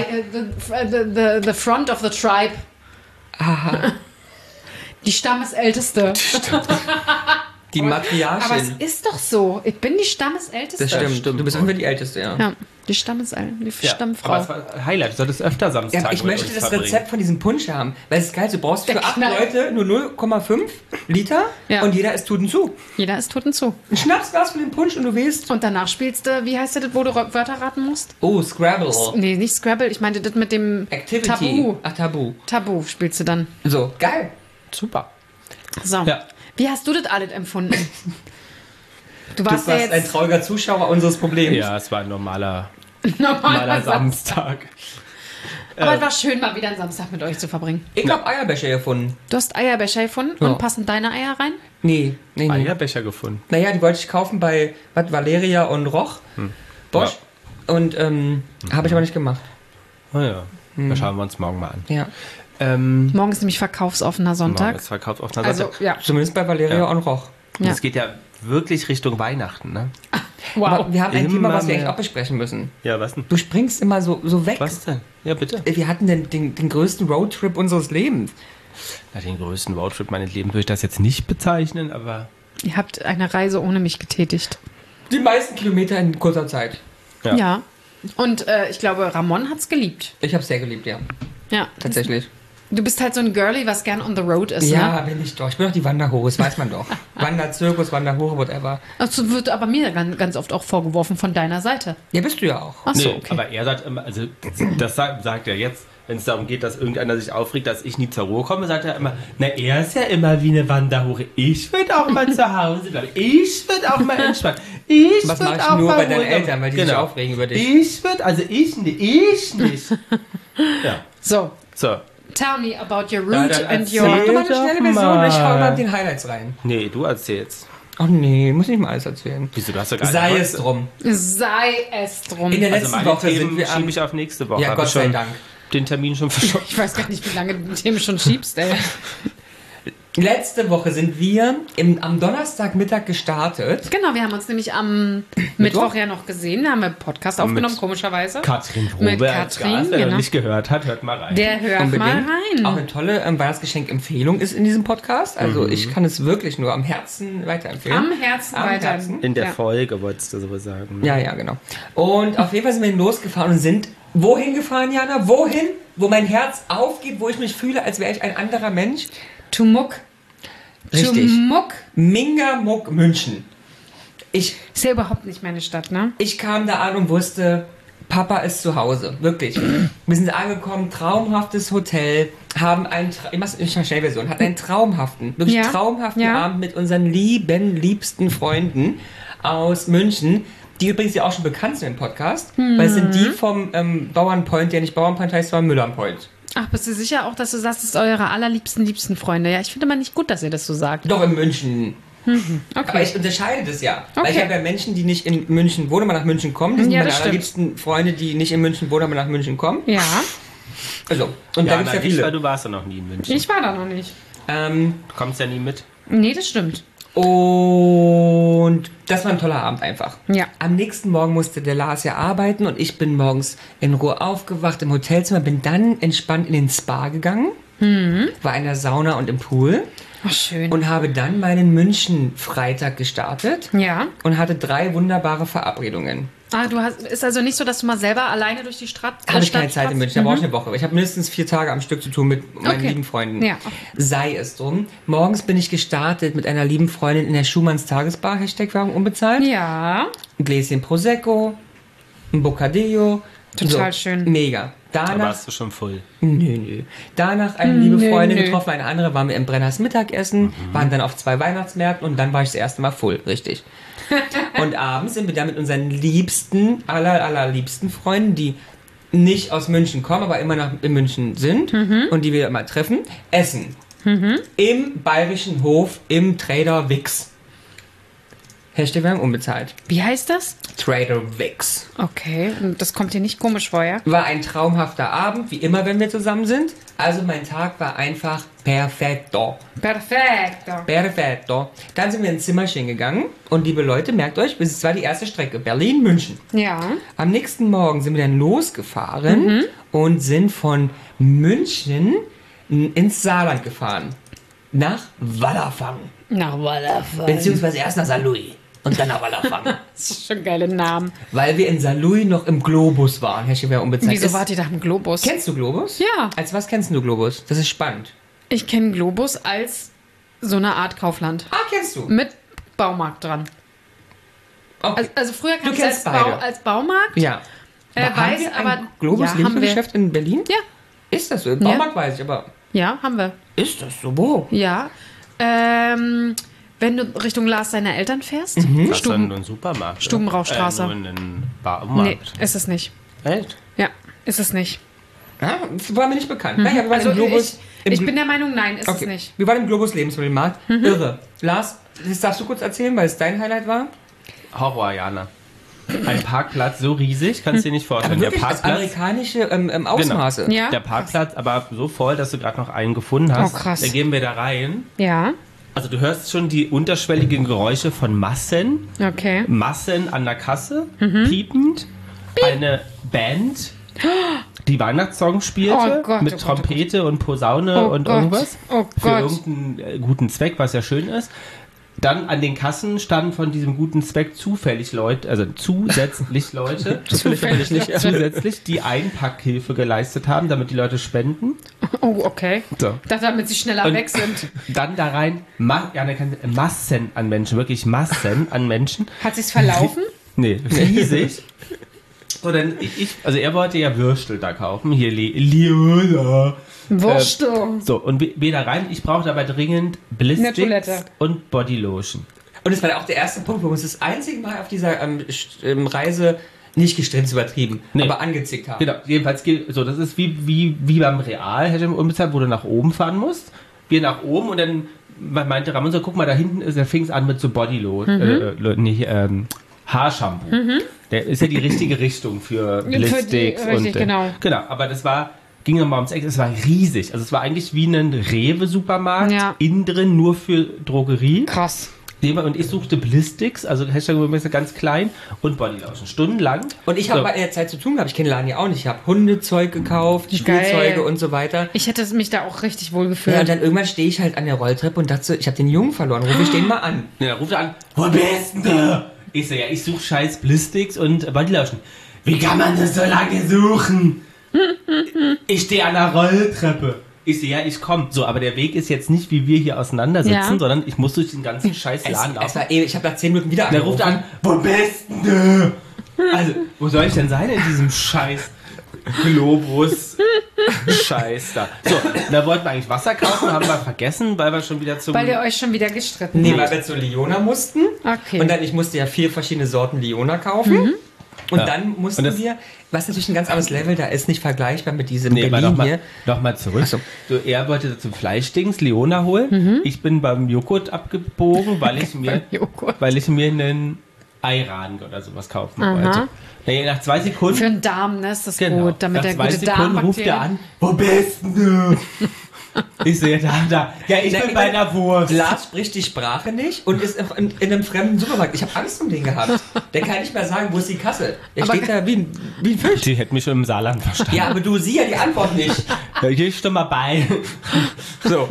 front of the tribe. Aha. Die Stammesälteste. Die Aber es Matriarchin. ist doch so. Ich bin die Stammesälteste. Das stimmt. Du bist irgendwie die Älteste, ja. Ja, die Stammesälteste. Die Ja, Stammfrau. aber es war Highlight, du solltest öfter Samstag Ja, aber ich mit möchte uns das verbringen. Rezept von diesem Punsch haben. Weil es ist geil, du brauchst für Der 8 Knall. Leute nur 0,5 Liter Ja. und jeder ist Tuten zu. Jeder ist Toten zu. Ein Schnapsglas von dem Punsch und du wählst. Und danach spielst du, wie heißt das, wo du Wörter raten musst? Oh, Scrabble. Nee, nicht Scrabble. Ich meinte das mit dem Activity. Tabu. Ach, Tabu. Tabu spielst du dann. So, geil. Super. So. Ja. Wie hast du das alles empfunden? Du Du warst warst ja ein jetzt trauriger Zuschauer unseres Problems. Ja, es war ein normaler normaler Samstag. Aber es war schön, mal wieder einen Samstag mit euch zu verbringen. Ich habe Eierbecher gefunden. Du hast Eierbecher gefunden Ja. und passen deine Eier rein? Nee. Eierbecher gefunden. Naja, die wollte ich kaufen bei Valeria und Roch. Bosch. Und habe ich aber nicht gemacht. Oh ja, da schauen wir uns morgen mal an. Ja. Morgen ist nämlich verkaufsoffener Morgen Sonntag. ist Verkauf auf einer Also, Seite. ja. Zumindest bei Valeria Ja. und Roch. Und Ja. es geht ja wirklich Richtung Weihnachten, ne? Wow. Aber wir haben ein Thema, Immer was wir mehr. eigentlich auch besprechen müssen. Ja, was denn? Du springst immer so weg. Was denn? Ja, bitte. Wir hatten den größten Roadtrip unseres Lebens. Na, den größten Roadtrip meines Lebens würde ich das jetzt nicht bezeichnen, aber Ihr habt eine Reise ohne mich getätigt. Die meisten Kilometer in kurzer Zeit. Ja. Und ich glaube, Ramon hat's geliebt. Ich habe es sehr geliebt, ja. Ja. Tatsächlich. Du bist halt so ein Girlie, was gern on the road ist, Ja, ne? bin ich doch. Ich bin doch die Wanderhure, das weiß man doch. Wanderzirkus, Wanderhure, whatever. Das wird aber mir ganz oft auch vorgeworfen von deiner Seite. Ja, bist du ja auch. Ach so, Nee, okay. aber er sagt immer, also das sagt er jetzt, wenn es darum geht, dass irgendeiner sich aufregt, dass ich nie zur Ruhe komme, sagt er immer, na, er ist ja immer wie eine Wanderhure. Ich würde auch mal zu Hause bleiben. Ich würde auch mal entspannen. Was würd mache ich auch nur mal bei deinen ruhig- Eltern, weil die sich Genau. aufregen über dich? Ich nicht. Ja, So, so. tell me about your Ja, route dann and erzähl. your... Mach du mal eine schnelle doch Version und ich hau mal. mal die Highlights rein. Nee, du erzählst. Ach nee, muss nicht mal alles erzählen. Wieso, du hast ja gar Sei nicht es drum. Sei es drum. In der Also letzten meine Woche Themen sind wir am... schiebe ich auf nächste Woche. Ja, Hab Gott ich sei schon Dank. den Termin schon verschoben. Ich weiß gar nicht, wie lange du Themen schon schiebst, ey. Letzte Woche sind wir am Donnerstagmittag gestartet. Genau, wir haben uns nämlich am Mittwoch ja noch gesehen. Da haben wir einen Podcast aufgenommen, komischerweise. Katrin Mit Probe als Katrin, Gast. Wer genau. noch nicht gehört hat, hört mal rein. Der hört mal rein. Auch eine tolle Weihnachtsgeschenk-Empfehlung ist in diesem Podcast. Also ich kann es wirklich nur am Herzen weiterempfehlen. Am Herzen Am weiter. Herzen. In der Ja. Folge wolltest du so sagen. Ne? Ja, genau. Und auf jeden Fall sind wir losgefahren und sind wohin gefahren, Jana? Wohin? Wo mein Herz aufgeht, wo ich mich fühle, als wäre ich ein anderer Mensch. Tumuk. Richtig. Tumuk. Mingamuk, München. Ich Ist ja überhaupt nicht meine Stadt, ne? kam da an und wusste, Papa ist zu Hause. Wirklich. Wir sind angekommen, traumhaftes Hotel, haben ich mach's in einer Schnellversion, hatten einen wirklich Ja. traumhaften Ja. Abend mit unseren liebsten Freunden aus München, die übrigens ja auch schon bekannt sind im Podcast, weil es sind die vom Bauernpoint, der nicht Bauernpoint heißt, sondern Müllernpoint. Ach, bist du sicher auch, dass du sagst, es ist eure liebsten Freunde? Ja, ich finde mal nicht gut, dass ihr das so sagt. Doch in München. Okay. Aber ich unterscheide das ja. Weil Okay. ich habe ja Menschen, die nicht in München wohnen, aber nach München kommen. Die sind Ja, meine das stimmt. allerliebsten Freunde, die nicht in München wohnen, aber nach München kommen. Ja, Also, und da Ja, gibt es ja nicht, weil viele. du warst ja noch nie in München. ich war da noch nicht. Ähm, Du kommst ja nie mit. Nee, das stimmt. und das war ein toller Abend einfach. Ja. Am nächsten Morgen musste der Lars ja arbeiten und ich bin morgens in Ruhe aufgewacht im Hotelzimmer, bin dann entspannt in den Spa gegangen, war in der Sauna und im Pool Ach, schön. und habe dann meinen München-Freitag gestartet Ja. und hatte 3 wunderbare Verabredungen. Ah, ist also nicht so, dass du mal selber alleine durch die Stadt Habe ich keine Zeit in München, da brauche ich eine Woche. Ich habe mindestens 4 Tage am Stück zu tun mit meinen Okay. lieben Freunden. Ja. Sei es drum. Morgens bin ich gestartet mit einer lieben Freundin in der Schumanns Tagesbar, Hashtag-Werbung unbezahlt. Ja. Ein Gläschen Prosecco, ein Bocadillo. Total schön. Mega. Da Danach, warst du schon voll. nö. Danach eine liebe Freundin nö. getroffen, eine andere waren wir im Brenners Mittagessen, waren dann auf 2 Weihnachtsmärkten und dann war ich das erste Mal full, richtig. Und abends sind wir dann mit unseren liebsten, allerliebsten Freunden, die nicht aus München kommen, aber immer noch in München sind und die wir immer treffen, essen. Im Bayerischen Hof im Trader Wix. Hashtag Werbung unbezahlt. Wie heißt das? Trader Wix. Okay, das kommt dir nicht komisch vor, ja? War ein traumhafter Abend, wie immer, wenn wir zusammen sind. Also mein Tag war einfach perfetto. Perfekt. Perfetto. Dann sind wir ins Zimmerchen gegangen und liebe Leute, merkt euch, es war die erste Strecke, Berlin-München. Ja. Am nächsten Morgen sind wir dann losgefahren und sind von München ins Saarland gefahren. Nach Wallerfang. Nach Wallerfall. Beziehungsweise erst nach Saarlouis und dann nach Wallerfang. Das ist schon geile Namen. Weil wir in Saarlouis noch im Globus waren. Herr Schäfer, unbezahlt. Wieso wart ihr da im Globus? Kennst du Globus? Ja. Als was kennst du Globus? Das ist spannend. Ich kenne Globus als so eine Art Kaufland. Ah, kennst du? Mit Baumarkt dran. Okay. Also früher kam es kennst als, beide. als Baumarkt. Ja. Weiß, haben wir aber ein Globus ja, haben wir. Lebensmittelgeschäft in Berlin? Ja. Ist das so? Im Baumarkt weiß ich, aber Ja, haben wir. ist das so? Wo? Ja. Wenn du Richtung Lars seiner Eltern fährst, Das ist Stuben, dann ein Supermarkt. Stubenrauchstraße. Nur ein nee, Baumarkt. ist es nicht. Echt? Ja, ist es nicht. Ja, das war mir nicht bekannt. Naja, wir waren Also im Globus. ich bin der Meinung, nein, ist es nicht. Wir waren im Globus Lebensmittelmarkt. Irre. Lars, das darfst du kurz erzählen, weil es dein Highlight war? Horror, Jana. Ein Parkplatz so riesig, kannst du dir nicht vorstellen. Aber wirklich Der als Parkplatz, amerikanische Ausmaße. Ja. der Parkplatz aber so voll, dass du gerade noch einen gefunden hast. Oh, krass. Da gehen wir da rein. Ja, Also du hörst schon die unterschwelligen Geräusche von Massen. okay. Massen an der Kasse, piepend. Eine Band, die Weihnachtssongs spielte, Oh Gott, mit oh Gott, oh Trompete und Posaune Oh und Gott. irgendwas. Oh Für Gott. irgendeinen guten Zweck, was ja schön ist. Dann an den Kassen standen von diesem guten Zweck zusätzlich Leute, zusätzlich, die Einpackhilfe geleistet haben, damit die Leute spenden. Oh, okay. So. Damit sie schneller weg sind. Dann da rein Massen an Menschen, wirklich Massen an Menschen. Hat sich's verlaufen? Nee, riesig. Und dann also er wollte ja Würstel da kaufen, hier Leona. Wurstel. So, und wir da rein, ich brauchte aber dringend Blisssticks und Bodylotion. Und das war auch der erste Punkt, wo wir uns das einzige Mal auf dieser Reise nicht gestresst übertrieben, aber angezickt haben. Genau, jedenfalls, so, das ist wie beim Real, wo du nach oben fahren musst. Wir nach oben und dann meinte Ramon so, guck mal, da hinten da fing es an mit so Bodylotion, Haarshampoo. Der ist ja die richtige Richtung für Blisssticks. Genau, aber das ging nochmal ums Eck, es war riesig. Also es war eigentlich wie ein Rewe-Supermarkt, innen drin nur für Drogerie. Krass. Und ich suchte Blisssticks, also #, ganz klein, und Bodylotion, stundenlang. Und ich habe bei der Zeit zu tun gehabt, ich kenne den Laden ja auch nicht. Ich habe Hundezeug gekauft, Spielzeuge und so weiter. Ich hätte mich da auch richtig wohl gefühlt. Ja, und dann irgendwann stehe ich halt an der Rolltreppe und dachte so, ich habe den Jungen verloren, rufe ich den mal an. Ja, ruft er an, wo bist du? Ich so, ja, ich suche scheiß Blisssticks und Bodylotion. Wie kann man das so lange suchen? Ich stehe an der Rolltreppe. Ich so, ja, ich komme. So, aber der Weg ist jetzt nicht, wie wir hier auseinandersitzen, sondern ich muss durch den ganzen scheiß Laden laufen. Ich habe nach 10 Minuten wieder angerufen. Der ruft an, wo bist du? Also, wo soll ich denn sein in diesem scheiß Globus? Scheiß da. So, da wollten wir eigentlich Wasser kaufen, haben wir vergessen, weil wir schon wieder Weil ihr euch schon wieder gestritten habt. Nee, weil wir zu Leona mussten. Okay. Und dann, ich musste ja 4 verschiedene Sorten Leona kaufen. Und dann mussten wir, was natürlich ein ganz anderes Level da ist, nicht vergleichbar mit diesem Berlin hier. Nochmal zurück. So, er wollte zum Fleischdings Leona holen. Ich bin beim Joghurt abgebogen, weil ich mir einen Eiraden oder sowas kaufen wollte. Nach 2 Sekunden... Für einen Darm, ne, ist das gut, damit der gute Darm ruft er an, wo bist du? Ich sehe da. Ja, ich bin bei der Wurst. Lars spricht die Sprache nicht und ist in einem fremden Supermarkt. Ich habe Angst um den gehabt. Der kann nicht mehr sagen, wo ist die Kasse. Der steht da wie ein Fisch. Die hätte mich schon im Saarland verstanden. Ja, aber du siehst ja die Antwort nicht. Da geh ich doch mal bei. So.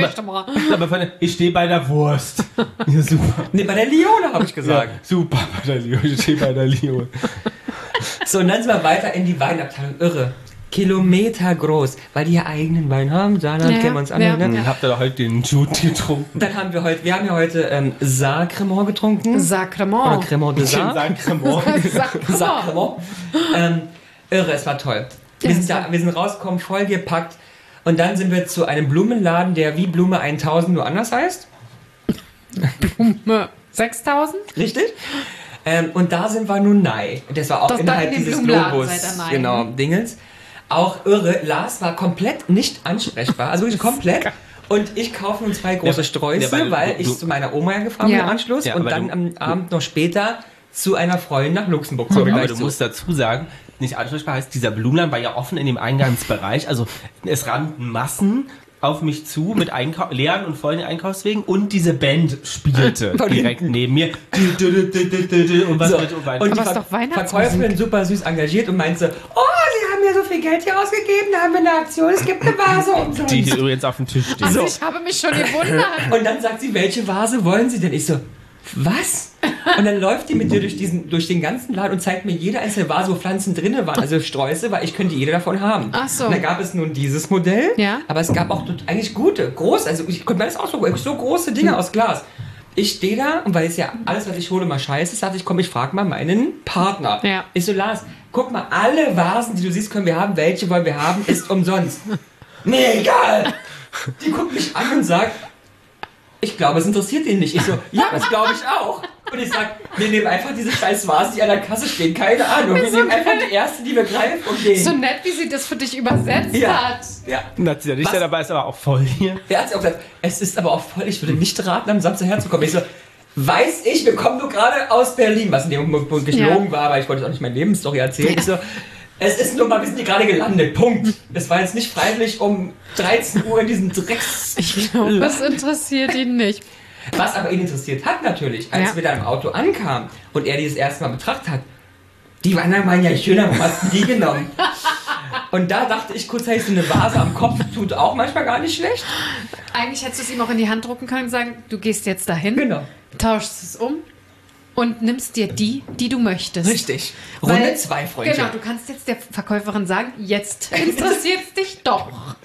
Ich stehe bei der Wurst. Ja, super. Nee, bei der Leona habe ich gesagt. Ja, super, bei der Leona. Ich stehe bei der Leona. So, und dann sind wir weiter in die Weinabteilung. Irre. Kilometer groß, weil die ja eigenen Wein haben. Saarland kennen wir uns alle. Ne? Habt ihr doch heute den Jude getrunken? Dann haben wir ja heute Saar-Cremant getrunken. Saar-Cremant. Oder Cremant de Saar. Saar-Cremant. Irre, es war toll. Wir sind rausgekommen, vollgepackt. Und dann sind wir zu einem Blumenladen, der wie Blume 1000 nur anders heißt. Blume 6000? Richtig. Und da sind wir nun nein. Das war auch innerhalb dieses Globus. Genau, Dingens. Auch irre. Lars war komplett nicht ansprechbar. Also wirklich komplett. Und ich kaufe nun 2 große Sträuße, weil ich zu meiner Oma gefahren bin im Anschluss. Und dann am Abend noch später zu einer Freundin nach Luxemburg. Aber du musst dazu sagen, nicht ansprechbar heißt, dieser Blumenladen war ja offen in dem Eingangsbereich. Also es rannten Massen auf mich zu mit leeren und vollen Einkaufswegen und diese Band spielte direkt neben mir. Und was und die Verkäuferin super süß engagiert und meinte, oh, Sie haben ja so viel Geld hier ausgegeben, da haben wir eine Aktion, es gibt eine Vase umsonst. Die hier übrigens auf dem Tisch steht. Also ich habe mich schon gewundert. Und dann sagt sie, welche Vase wollen Sie denn? Ich so, was? Und dann läuft die mit dir durch den ganzen Laden und zeigt mir jede einzelne Vase, wo Pflanzen drin waren, also Sträuße, weil ich könnte jede davon haben. Ach so. Und dann gab es nun dieses Modell, aber es gab auch eigentlich gute, große, also ich konnte mir das ausdrucken, so große Dinge aus Glas. Ich stehe da und weil es ja alles, was ich hole, mal scheiße ist, dachte ich, komm, ich frage mal meinen Partner. Ja. Ich so, Lars, guck mal, alle Vasen, die du siehst, können wir haben, welche wollen wir haben, ist umsonst. Mir egal! Die guckt mich an und sagt, ich glaube, es interessiert ihn nicht. Ich so, ja, das glaube ich auch. Und ich sag, wir nehmen einfach diese scheiß Vasen, die an der Kasse stehen, keine Ahnung. Wir nehmen einfach die erste, die wir greifen und gehen. So nett, wie sie das für dich übersetzt hat. Ja. Und hat sie ja nicht dabei, ist aber auch voll hier. Er hat sie auch gesagt, es ist aber auch voll, ich würde nicht raten, am Samstag herzukommen. Ich so, weiß ich, wir kommen nur gerade aus Berlin, was in dem Moment gelogen war, aber ich wollte auch nicht meine Lebensstory erzählen. Ich so, es ist nur mal, wir sind hier gerade gelandet, Punkt. Es war jetzt nicht freiwillig um 13 Uhr in diesem Drecks... Ich glaube, das interessiert ihn nicht. Was aber ihn interessiert hat natürlich, als wir da im Auto ankamen und er die das erste Mal betrachtet hat, die waren ja schöner, warum hast du die genommen? Und da dachte ich kurzzeitig, so eine Vase am Kopf tut auch manchmal gar nicht schlecht. Eigentlich hättest du es ihm auch in die Hand drucken können und sagen, du gehst jetzt dahin, Genau. tauschst es um und nimmst dir die du möchtest. Richtig. Runde Weil- 2, Freundchen. Genau, du kannst jetzt der Verkäuferin sagen, jetzt interessiert es dich doch.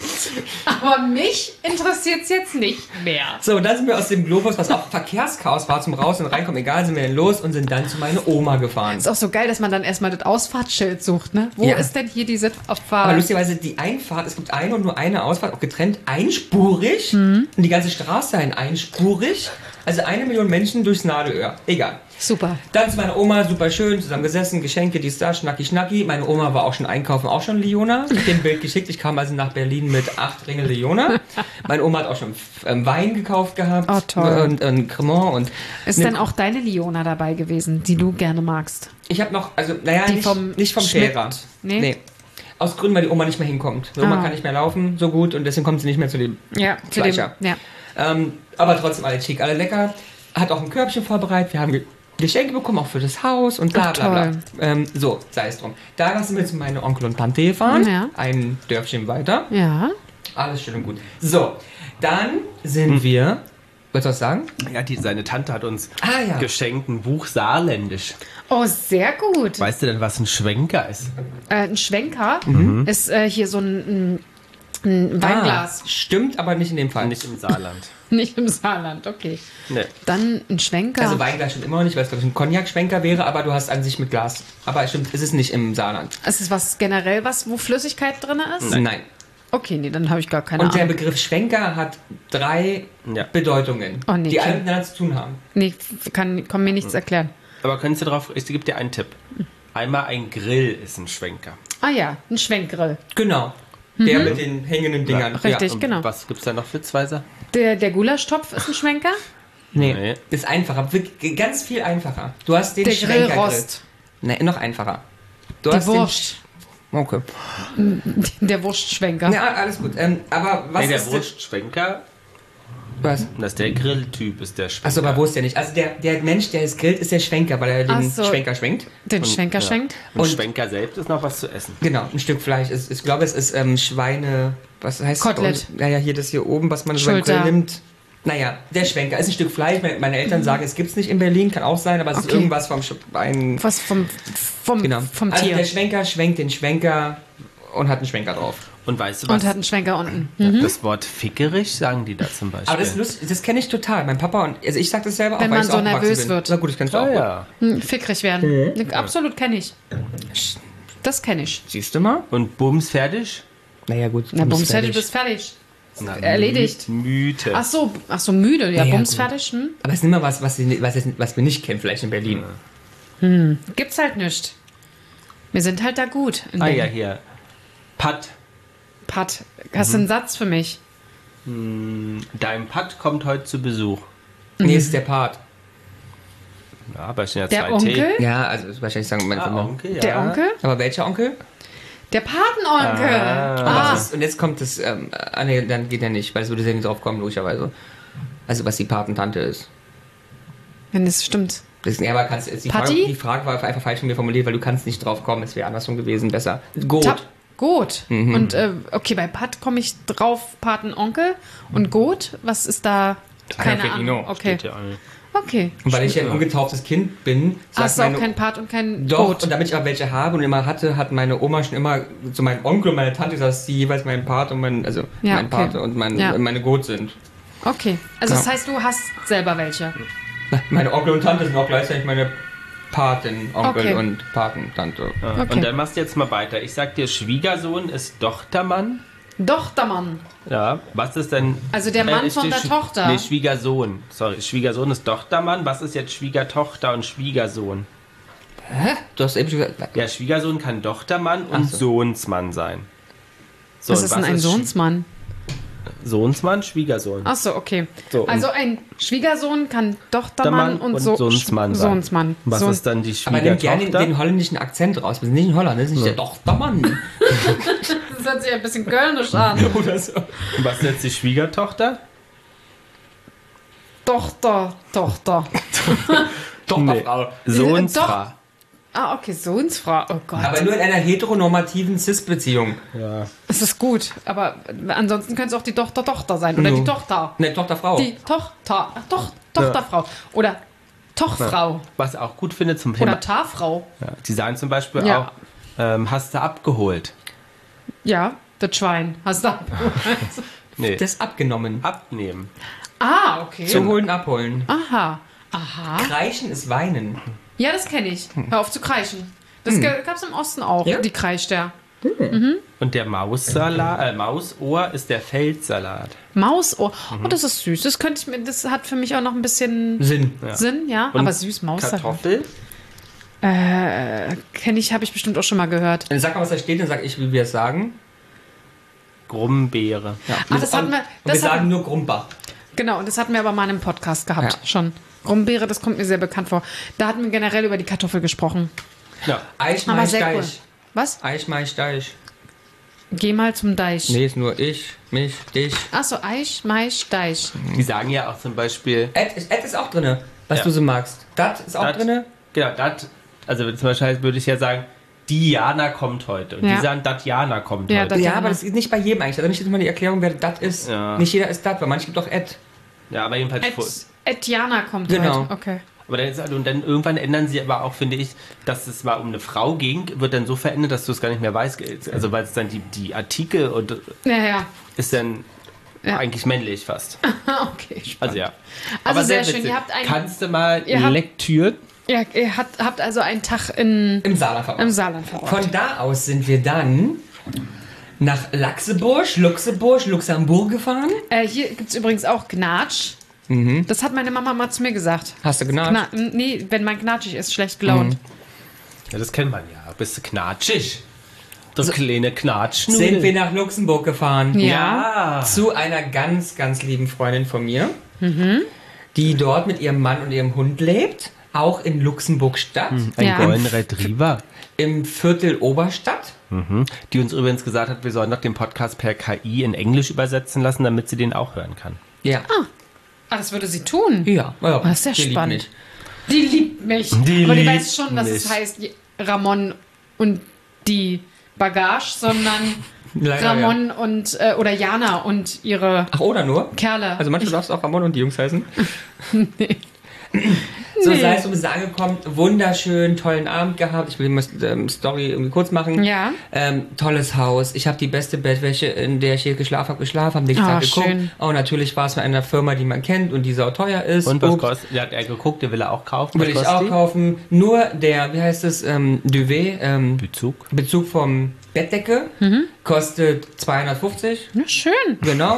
Aber mich interessiert es jetzt nicht mehr. So, und dann sind wir aus dem Globus, was auch Verkehrschaos war, zum Raus- und Reinkommen, egal, sind wir dann los und sind dann zu meiner Oma gefahren. Ist auch so geil, dass man dann erstmal das Ausfahrtsschild sucht, ne? Wo Ja. ist denn hier diese Aber Abfahrt? lustigerweise, die Einfahrt, es gibt eine und nur eine Ausfahrt, auch getrennt, einspurig. Und die ganze Straße dahin einspurig. Also 1 Million Menschen durchs Nadelöhr. Egal. Super. Dann zu meiner Oma, super schön, zusammen gesessen, Geschenke, dies, das, schnacki, schnacki. Meine Oma war auch schon einkaufen, auch schon Leona. Ich hab dem Bild geschickt, ich kam also nach Berlin mit 8 Ringe Leona. Meine Oma hat auch schon Wein gekauft gehabt. Oh, toll. Und Cremant und... Ist dann auch deine Leona dabei gewesen, die du gerne magst? Ich habe noch, also, naja, Die nicht vom Schmidt? Scherer. Nee? Aus Gründen, weil die Oma nicht mehr hinkommt. Die Oma kann nicht mehr laufen so gut und deswegen kommt sie nicht mehr zu dem Ja, zu dem, Fleischer. ja. Aber trotzdem alle schick, alle lecker. Hat auch ein Körbchen vorbereitet. Wir haben Geschenke bekommen, auch für das Haus und bla Ach, bla bla. So, sei es drum. Da sind wir zu meinen Onkel und Tante gefahren. Ja. Ein Dörfchen weiter. Ja. Alles schön und gut. So, dann sind wir... Wolltest du was sagen? Ja, seine Tante hat uns Ja. geschenkt ein Buch Saarländisch. Oh, sehr gut. Weißt du denn, was ein Schwenker ist? Ein Schwenker ist hier so ein Weinglas. Stimmt, aber nicht in dem Fall. Nicht im Saarland. Nicht im Saarland, okay. Nee. Dann ein Schwenker. Also Weinglas stimmt immer noch nicht, weil es glaube ich ein Cognac-Schwenker wäre, aber du hast an sich mit Glas. Aber stimmt, es ist nicht im Saarland. ist es was generell wo Flüssigkeit drin ist? Nein. Okay, nee, dann habe ich gar keine Und der Ahnung. Begriff Schwenker hat 3 Ja. Bedeutungen, Oh, nee, die alle okay. miteinander zu tun haben. Nee, kann mir nichts erklären. Aber könntest du drauf, ich gebe dir einen Tipp. Einmal ein Grill ist ein Schwenker. Ah ja, ein Schwenkgrill. Genau. Der mit den hängenden Dingern. Mhm. Richtig. Und genau. Was gibt es da noch für 2 Sachen? Der Gulasch-Topf ist ein Schwenker. Nee. Nee. Ist einfacher. Wirklich ganz viel einfacher. Du hast den Der Schwenkergrill. Grillrost. Nee, noch einfacher. Du Die hast Wurst. Den okay. Der Wurstschwenker. Ja, alles gut. Aber was Nee, der ist Wurstschwenker, Was? das ist der Grilltyp, ist der Schwenker. Achso, aber Wurst ja nicht. Also der Mensch, der es grillt, ist der Schwenker, weil er den Ach so. Schwenker schwenkt. Den Schwenker ja. schenkt. Und Und- Schwenker selbst ist noch was zu essen. Genau, ein Stück Fleisch. Ich glaube, es ist Schweine... Was heißt Kotelett. Naja, hier das hier oben, was man so beim Schulter. Grill nimmt. Naja, der Schwenker ist ein Stück Fleisch. Meine Eltern sagen, es gibt es nicht in Berlin, kann auch sein, aber es ist Okay. irgendwas vom Schwein. Was vom Genau. vom Also Tier. der Schwenker schwenkt den Schwenker und hat einen Schwenker drauf. Und weißt du was? Und hat einen Schwenker unten. Das Wort fickerig sagen die da zum Beispiel. Aber das ist lustig, das kenne ich total. Mein Papa und also ich sag das selber Wenn auch, weil man ich so aufgewachsen nervös bin. wird. Na gut, das kennst du auch. gut. ja. Fickrig werden. Absolut kenne ich. Das kenne ich. Siehst du mal? Und Bums fertig? Naja, gut. Na, du bist bums fertig, bist fertig. Na, Erledigt. Mythe. Ach so, müde. Ja, Naja, bums gut. fertig. Aber es ist nicht mal was wir nicht kennen, vielleicht in Berlin. Gibt's halt nicht. Wir sind halt da gut. in Ah Berlin. ja, hier. Pat. Pat, hast du einen Satz für mich? Dein Pat kommt heute zu Besuch. Nee, ist der Part. Ja, aber es sind ja Der 2 Onkel? T. Ja, also das ist wahrscheinlich sagen mein Ah, Onkel, ja. Der Onkel? Aber welcher Onkel? Der Patenonkel. Aber was ist, und jetzt kommt das, nee, dann geht er nicht, weil es würde ja nicht drauf kommen, logischerweise. Also was die Patentante ist. Wenn es stimmt. Das, ja, aber kannst, die Patti? Frage war einfach falsch von mir formuliert, weil du kannst nicht drauf kommen, es wäre andersrum gewesen, besser. Gut. Gut. Und okay, bei Pat komme ich drauf, Patenonkel. Und Gut, was ist da? Keine Ahnung. Okay. Steht ja auch nicht. Okay. Und weil ich ja ein ungetauftes Kind bin, Hast sagt du auch meine kein Pat und kein Doch, Gut? und damit ich auch welche habe und immer hatte, hat meine Oma schon immer zu meinem Onkel und meiner Tante gesagt, dass sie jeweils mein Pat und mein Ja, okay. Pate und Ja. meine Gut sind. Okay. Also Ja. das heißt, du hast selber welche. Meine Onkel und Tante sind auch gleichzeitig meine Paten, Onkel Okay. und Patentante. Ja. Okay. Und dann machst du jetzt mal weiter. Ich sag dir, Schwiegersohn ist Tochtermann. Tochtermann. Ja. Was ist denn... Also der Mann von der Tochter. Nee, Schwiegersohn. Sorry, Schwiegersohn ist Tochtermann. Was ist jetzt Schwiegertochter und Schwiegersohn? Du hast eben schon gesagt, Ja, Schwiegersohn kann Tochtermann und Ach so. Sohnsmann sein. So, Was und ist denn ein Sohnsmann? Sohnsmann, Schwiegersohn. Ach so, okay. So, und- Also ein Schwiegersohn kann Tochtermann und Sohnsmann sein. Sohnsmann. Was Sohn- ist dann die aber nimm gerne Schwiegertochter? den holländischen Akzent raus. Wir sind nicht in Holland, das ist nicht der Tochtermann. Das hört sich ein bisschen kölnisch an. Oder so. Und was ist jetzt die Schwiegertochter? Tochter. Tochterfrau. Sohnsfrau. Ah, okay, Sohnsfrau. Oh Gott. Aber nur in einer heteronormativen Cis-Beziehung. Ja. Das ist gut. Aber ansonsten könnte es auch die Tochter sein. Oder No. die Tochter. Ne, Tochterfrau. Die Tochter. Ach, Tochterfrau. Oder Tochfrau. Was ich auch gut finde zum Thema. Oder Tarfrau. Ja, die sagen zum Beispiel Ja. auch, hast du abgeholt? Ja, das Schwein. Hast du abgeholt? Nee. Das abgenommen. Abnehmen. Ah, okay. Zu holen, abholen. Aha. Kreischen ist weinen. Ja, das kenne ich. Hör auf zu kreischen. Das gab es im Osten auch. Ja? Die kreischt der. Und der Mausohr ist der Feldsalat. Mausohr. Oh, das ist süß. Das hat für mich auch noch ein bisschen Sinn. Sinn, ja. Und Aber süß, Maussalat. Kartoffel? Habe ich bestimmt auch schon mal gehört. Dann sag mal, was da steht, dann sag ich, wie wir es sagen. Grumbeere. Ja. Ah, das hatten wir- Und das wir sagen hatten- nur Grumper. Genau, und das hatten wir aber mal in einem Podcast gehabt Ja. schon. Brombeere, das kommt mir sehr bekannt vor. Da hatten wir generell über die Kartoffel gesprochen. Ja. Eich, Aber Mais, sehr cool. Deich. Was? Eich, Mais, Deich. Geh mal zum Deich. Nee, ist nur ich, mich, dich. Achso, Eich, Mais, Deich. Die sagen ja auch zum Beispiel. Ed ist auch drinne, was Ja. du so magst. Dat ist auch Dat- drinne. Genau, also zum Beispiel würde ich ja sagen, Diana kommt heute. Und Ja. die sagen, Tatjana kommt Ja, heute. Dat- Ja, Tatjana. aber das ist nicht bei jedem eigentlich. Also nicht jetzt mal die Erklärung, wer dat ist. Ja. Nicht jeder ist dat, weil manche gibt auch Ed. Ja, aber jedenfalls. Etiana kommt Genau. heute. Okay. Aber dann, und dann irgendwann ändern sie aber auch, finde ich, dass es mal um eine Frau ging, wird dann so verändert, dass du es gar nicht mehr weißt. Also weil es dann die Artikel und Ja. ist dann Ja. eigentlich männlich fast. Okay, spannend. Also ja. Also Aber sehr witzig. schön. Ihr habt einen- Kannst du mal Ihr habt- Lektüre? Ja, ihr habt also einen Tag im Im Saarland verbracht. Saarland verbracht. Von da aus sind wir dann nach Luxemburg gefahren. Hier gibt es übrigens auch Gnatsch. Das hat meine Mama mal zu mir gesagt. Hast du genannt? Nee, wenn man knatschig ist, schlecht gelaunt. Ja, das kennt man ja. Bist du knatschig? Das kleine Knatschnudel. Sind wir nach Luxemburg gefahren. Ja. Zu einer ganz, ganz lieben Freundin von mir, die dort mit ihrem Mann und ihrem Hund lebt. Auch in Luxemburg-Stadt. Ein Ja. Golden Retriever. Im Viertel Oberstadt. Die uns übrigens gesagt hat, wir sollen doch den Podcast per KI in Englisch übersetzen lassen, damit sie den auch hören kann. Ja. Ah, das würde sie tun. Ja. Ja. Das ist ja die liebt spannend. mich. Die liebt mich. Die Aber die liebt weiß schon, dass es mich. heißt Ramon und die Bagage, sondern Leider, Ramon und oder Jana und ihre Ach, oder nur? Kerle. Also manchmal darf es auch Ramon und die Jungs heißen. So, das heißt, du bist angekommen, wunderschön, tollen Abend gehabt. Ich will die Story irgendwie kurz machen. Ja. Tolles Haus. Ich habe die beste Bettwäsche, in der ich hier geschlafen habe, am nächsten Ah, Tag geguckt. schön. Oh, natürlich war es von einer Firma, die man kennt und die sau teuer ist. Und was Ups. kostet? Der hat er geguckt, der will er auch kaufen. Will Was ich kostet auch die? kaufen. Nur der, wie heißt es, Duvet, Bezug vom Bettdecke, kostet 250. Na, schön. Genau.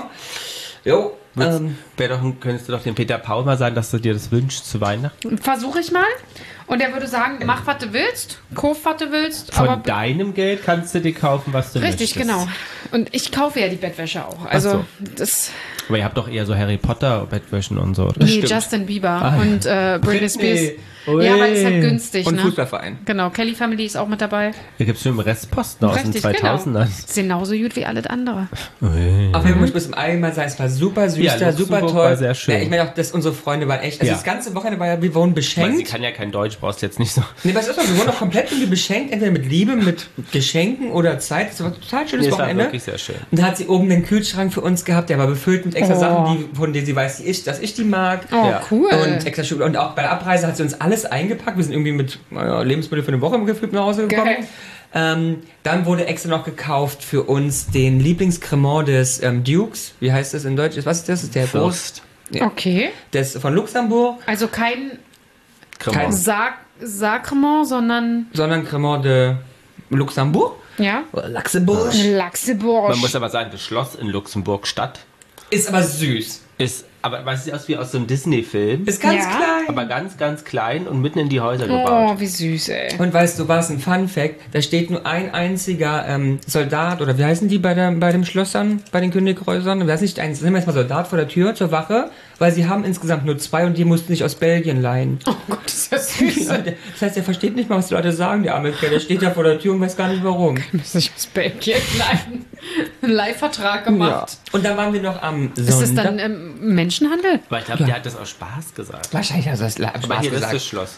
Jo. Könntest du doch dem Peter Paul mal sagen, dass du dir das wünschst zu Weihnachten? Versuche ich mal. Und er würde sagen, mach, was du willst, kauf, was du willst. Von aber deinem Geld kannst du dir kaufen, was du richtig, möchtest. genau. Und ich kaufe ja die Bettwäsche auch. Also, so. das... Aber ihr habt doch eher so Harry Potter Bettwäschen und so. Oder? Nee, Justin Bieber und Britney Spears. Ui. Ja, weil es halt günstig, Und ne? Fußballverein. Genau, Kelly Family ist auch mit dabei. Hier gibt es schon im Restposten aus den Richtig, 2000ern. genau. Ist genauso gut wie alles andere. Auf jeden Fall muss ich bis zum Allgemeinen sagen, es war super süß, Ja, da, super Luxemburg toll. war sehr schön. Ja, ich meine auch, dass unsere Freunde waren echt, also Ja. das ganze Wochenende war ja, wir wurden Weil sie beschenkt. kann ja kein Deutsch, brauchst du jetzt nicht so. Nee, was ist das? Wir wurden auch komplett irgendwie beschenkt, entweder mit Liebe, mit Geschenken oder Zeit. Das war ein total schönes Nee, es war Wochenende. wirklich sehr schön. Und da hat sie oben den Kühlschrank für uns gehabt, der war befüllt mit extra Oh. Sachen, von denen sie weiß, dass ich die mag. Oh, Ja. cool. Und extra Schokolade. Und auch bei der Abreise hat sie uns alles eingepackt. Wir sind irgendwie mit Lebensmitteln für eine Woche gefühlt nach Hause gekommen. Geil. Dann wurde extra noch gekauft für uns den Lieblingscremant des Dukes. Wie heißt das in Deutsch? Was ist das? Das ist der Fürst. Okay. Das von Luxemburg, Also kein Cremant. Sacrement, sondern sondern Cremant de Luxemburg. ja, Oder Luxemburg. Luxemburg. Man muss aber sagen, das Schloss in Luxemburg-Stadt Ist aber süß. ist, aber was sieht aus wie aus so einem Disney-Film, Ist ganz Ja. klein. aber ganz, ganz klein und mitten in die Häuser Oh, gebaut. wie süß, ey. Und weißt du was, ein Fun Fact, da steht nur ein einziger Soldat, oder wie heißen die bei den Schlössern, bei den Könighäusern? Wer ist nicht ein, sind wir jetzt mal Soldat vor der Tür zur Wache, weil sie haben insgesamt nur 2 und die mussten sich aus Belgien leihen. Oh Gott, ist das süß. Das heißt, er versteht nicht mal, was die Leute sagen, der arme Kerl, der steht ja vor der Tür und weiß gar nicht warum. Muss ich aus Belgien leihen. Einen Leihvertrag gemacht. Und dann waren wir noch am Sonntag. Ist das dann Menschenhandel? Aber ich glaube, der hat das aus Spaß gesagt. Wahrscheinlich hat er das Aber Spaß hier, das ist gesagt. das Schloss.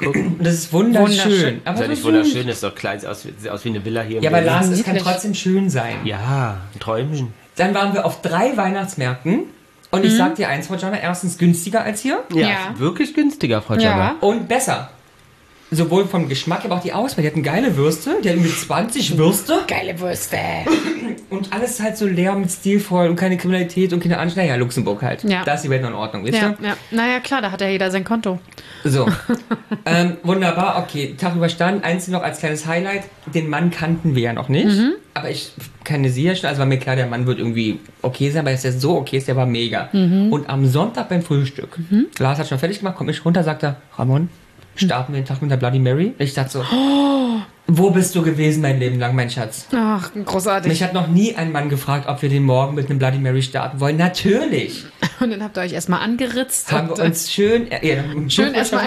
gucken. Das ist wunderschön. Wunderschön. Aber Ist ja so nicht süß. wunderschön, ist doch klein, sieht aus wie eine Villa hier. Ja, aber Berlin. Lars, es kann Niedlich. trotzdem schön sein. Ja, ein Träumchen. Dann waren wir auf 3 Weihnachtsmärkten. Und ich sag dir eins, Frau Jana, erstens günstiger als hier Ja, Ja. wirklich günstiger, Frau Ja. Jana. und besser. Sowohl vom Geschmack, aber auch die Auswahl. Die hatten geile Würste, die hatten mit 20 Würste Geile Würste. und alles halt so leer mit stilvoll und keine Kriminalität und keine Anschläge. Ja, Luxemburg halt. Ja. Da ist die Welt noch in Ordnung, wisst Ja, ihr? ja. Naja, klar, da hat ja jeder sein Konto. So. Wunderbar, okay. Tag überstanden. Eins noch als kleines Highlight. Den Mann kannten wir ja noch nicht. Aber ich kenne sie ja schon. Also war mir klar, der Mann wird irgendwie okay sein, weil es ja so okay ist, der war mega. Und am Sonntag beim Frühstück, Lars hat schon fertig gemacht, kommt mich runter, sagt er, Ramon, starten wir den Tag mit der Bloody Mary? Ich dachte so, wo bist du gewesen mein Leben lang, mein Schatz? Ach, großartig. Mich hat noch nie ein Mann gefragt, ob wir den morgen mit einem Bloody Mary starten wollen. Natürlich. Und dann habt ihr euch erstmal angeritzt. Haben wir und, uns schön... schön erstmal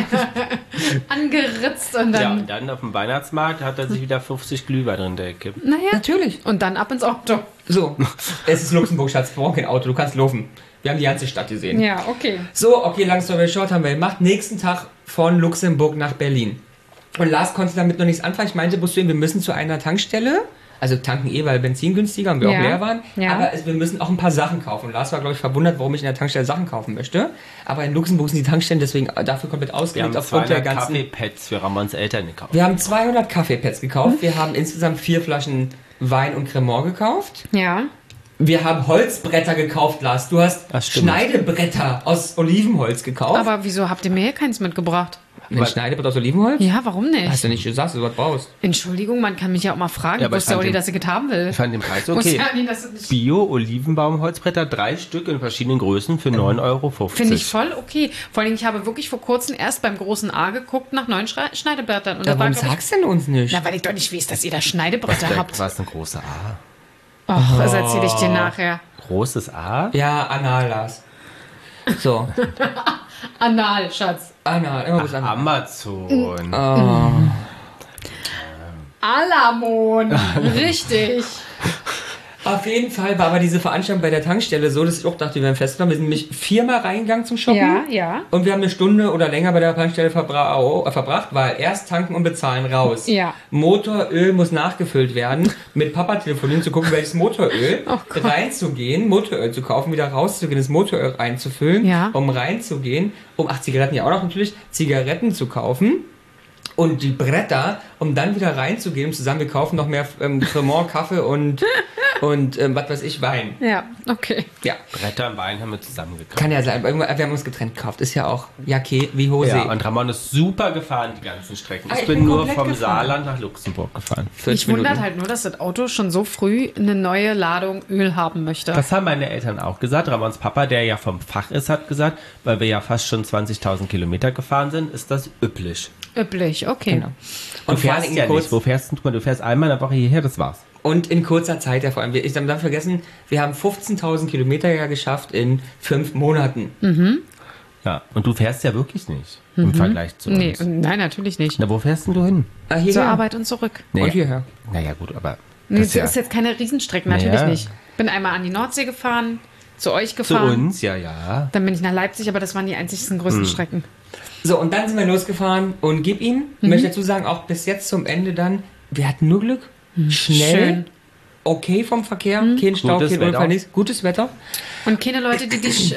angeritzt und Ja, dann... und dann auf dem Weihnachtsmarkt hat er sich wieder 50 Glühwein drin gekippt. Naja. Natürlich. Und dann ab ins Auto. So, es ist Luxemburg, Schatz. Wir brauchen kein Auto, du kannst laufen. Wir haben die ganze Stadt gesehen. Ja, okay. So, okay, lang story short haben wir gemacht. Nächsten Tag von Luxemburg nach Berlin. Und Lars konnte damit noch nichts anfangen. Ich meinte, bloß zu ihm, wir müssen zu einer Tankstelle. Also tanken weil Benzin günstiger und wir Ja. auch leer waren. Ja. Aber wir müssen auch ein paar Sachen kaufen. Und Lars war, glaube ich, verwundert, warum ich in der Tankstelle Sachen kaufen möchte. Aber in Luxemburg sind die Tankstellen deswegen dafür komplett Wir ausgelegt haben aufgrund der 200 ganzen... Kaffeepads für Ramons Eltern gekauft. Wir haben 200 Kaffeepads gekauft. Wir haben insgesamt 4 Flaschen Wein und Cremant gekauft. Ja. Wir haben Holzbretter gekauft, Lars. Du hast Das stimmt. Schneidebretter aus Olivenholz gekauft. Aber wieso habt ihr mir hier keins mitgebracht? Ein Schneidebrett aus Olivenholz? Ja, warum nicht? Hast du nicht gesagt, dass du was brauchst? Entschuldigung, man kann mich ja auch mal fragen. Ja, Ja, aber ich wusste auch fand nicht, den- dass ich es haben will. Ich fand den Preis Wusste okay. ja nicht, dass es nicht... Bio-Olivenbaum-Holzbretter, 3 Stück in verschiedenen Größen für 9,50 Euro. Finde ich voll okay. Vor allem, ich habe wirklich vor kurzem erst beim großen A geguckt nach neuen Schneidebrettern. Und Ja, da war, warum glaub ich, sagst du denn uns nicht? na, weil ich doch nicht weiß, dass ihr da Schneidebretter habt. Was eine große A. Ach, das erzähle ich dir nachher. Großes A? Ja, Anal, Lars. So, Anal, Schatz. Anal, immer was Anal. Amazon. Alamon. Richtig. Auf jeden Fall war aber diese Veranstaltung bei der Tankstelle so, dass ich auch dachte, wir wären festgenommen. Wir sind nämlich 4-mal reingegangen zum Shoppen. Ja, ja. Und wir haben eine Stunde oder länger bei der Tankstelle verbracht, weil erst tanken und bezahlen raus. Ja. Motoröl muss nachgefüllt werden. Mit Papa telefonieren, zu gucken, welches Motoröl. Oh Gott. Reinzugehen, Motoröl zu kaufen, wieder rauszugehen, das Motoröl reinzufüllen. Ja. Um reinzugehen, Zigaretten ja auch noch natürlich, Zigaretten zu kaufen. Und die Bretter, um dann wieder reinzugehen, um zu sagen, wir kaufen noch mehr Cremant, Kaffee und was weiß ich, Wein. Ja, okay. Ja, Bretter und Wein haben wir zusammen gekauft. kann ja sein. Aber irgendwann, wir haben uns getrennt gekauft. Ist ja auch Jacke wie Hose. Ja, und Ramon ist super gefahren, die ganzen Strecken. Ah, Ich ich bin bin nur komplett vom gefahren. Saarland nach Luxemburg gefahren. 40 Mich wundert Minuten. halt nur, dass das Auto schon so früh eine neue Ladung Öl haben möchte. Das haben meine Eltern auch gesagt. Ramons Papa, der ja vom Fach ist, hat gesagt, weil wir ja fast schon 20.000 Kilometer gefahren sind, ist das üblich. Üblich, okay. Genau. Du Und vor allem fährst in ja kurz, nicht. Wo fährst du? Guck mal, du fährst einmal in der Woche hierher, das war's. und in kurzer Zeit, ja vor allem. Ich darf vergessen, wir haben 15.000 Kilometer ja geschafft in 5 Monaten. Ja, und du fährst ja wirklich nicht im Vergleich zu Nee, uns. nein, natürlich nicht. Na, wo fährst denn du hin? Hierher. Zur Arbeit und zurück. Und hierher. Naja, gut, aber Nee, das das ist ja ist jetzt keine Riesenstrecke, natürlich Naja. nicht. Bin einmal an die Nordsee gefahren, zu euch zu gefahren. uns, ja. Dann bin ich nach Leipzig, aber das waren die einzigsten größten Strecken. So, und dann sind wir losgefahren und gib ihm, möchte dazu sagen, auch bis jetzt zum Ende dann, wir hatten nur Glück. Schnell, Schön. okay vom Verkehr, kein Stau, Gutes kein Wetter. Unfall, nichts. Gutes Wetter. Und keine Leute, die dich,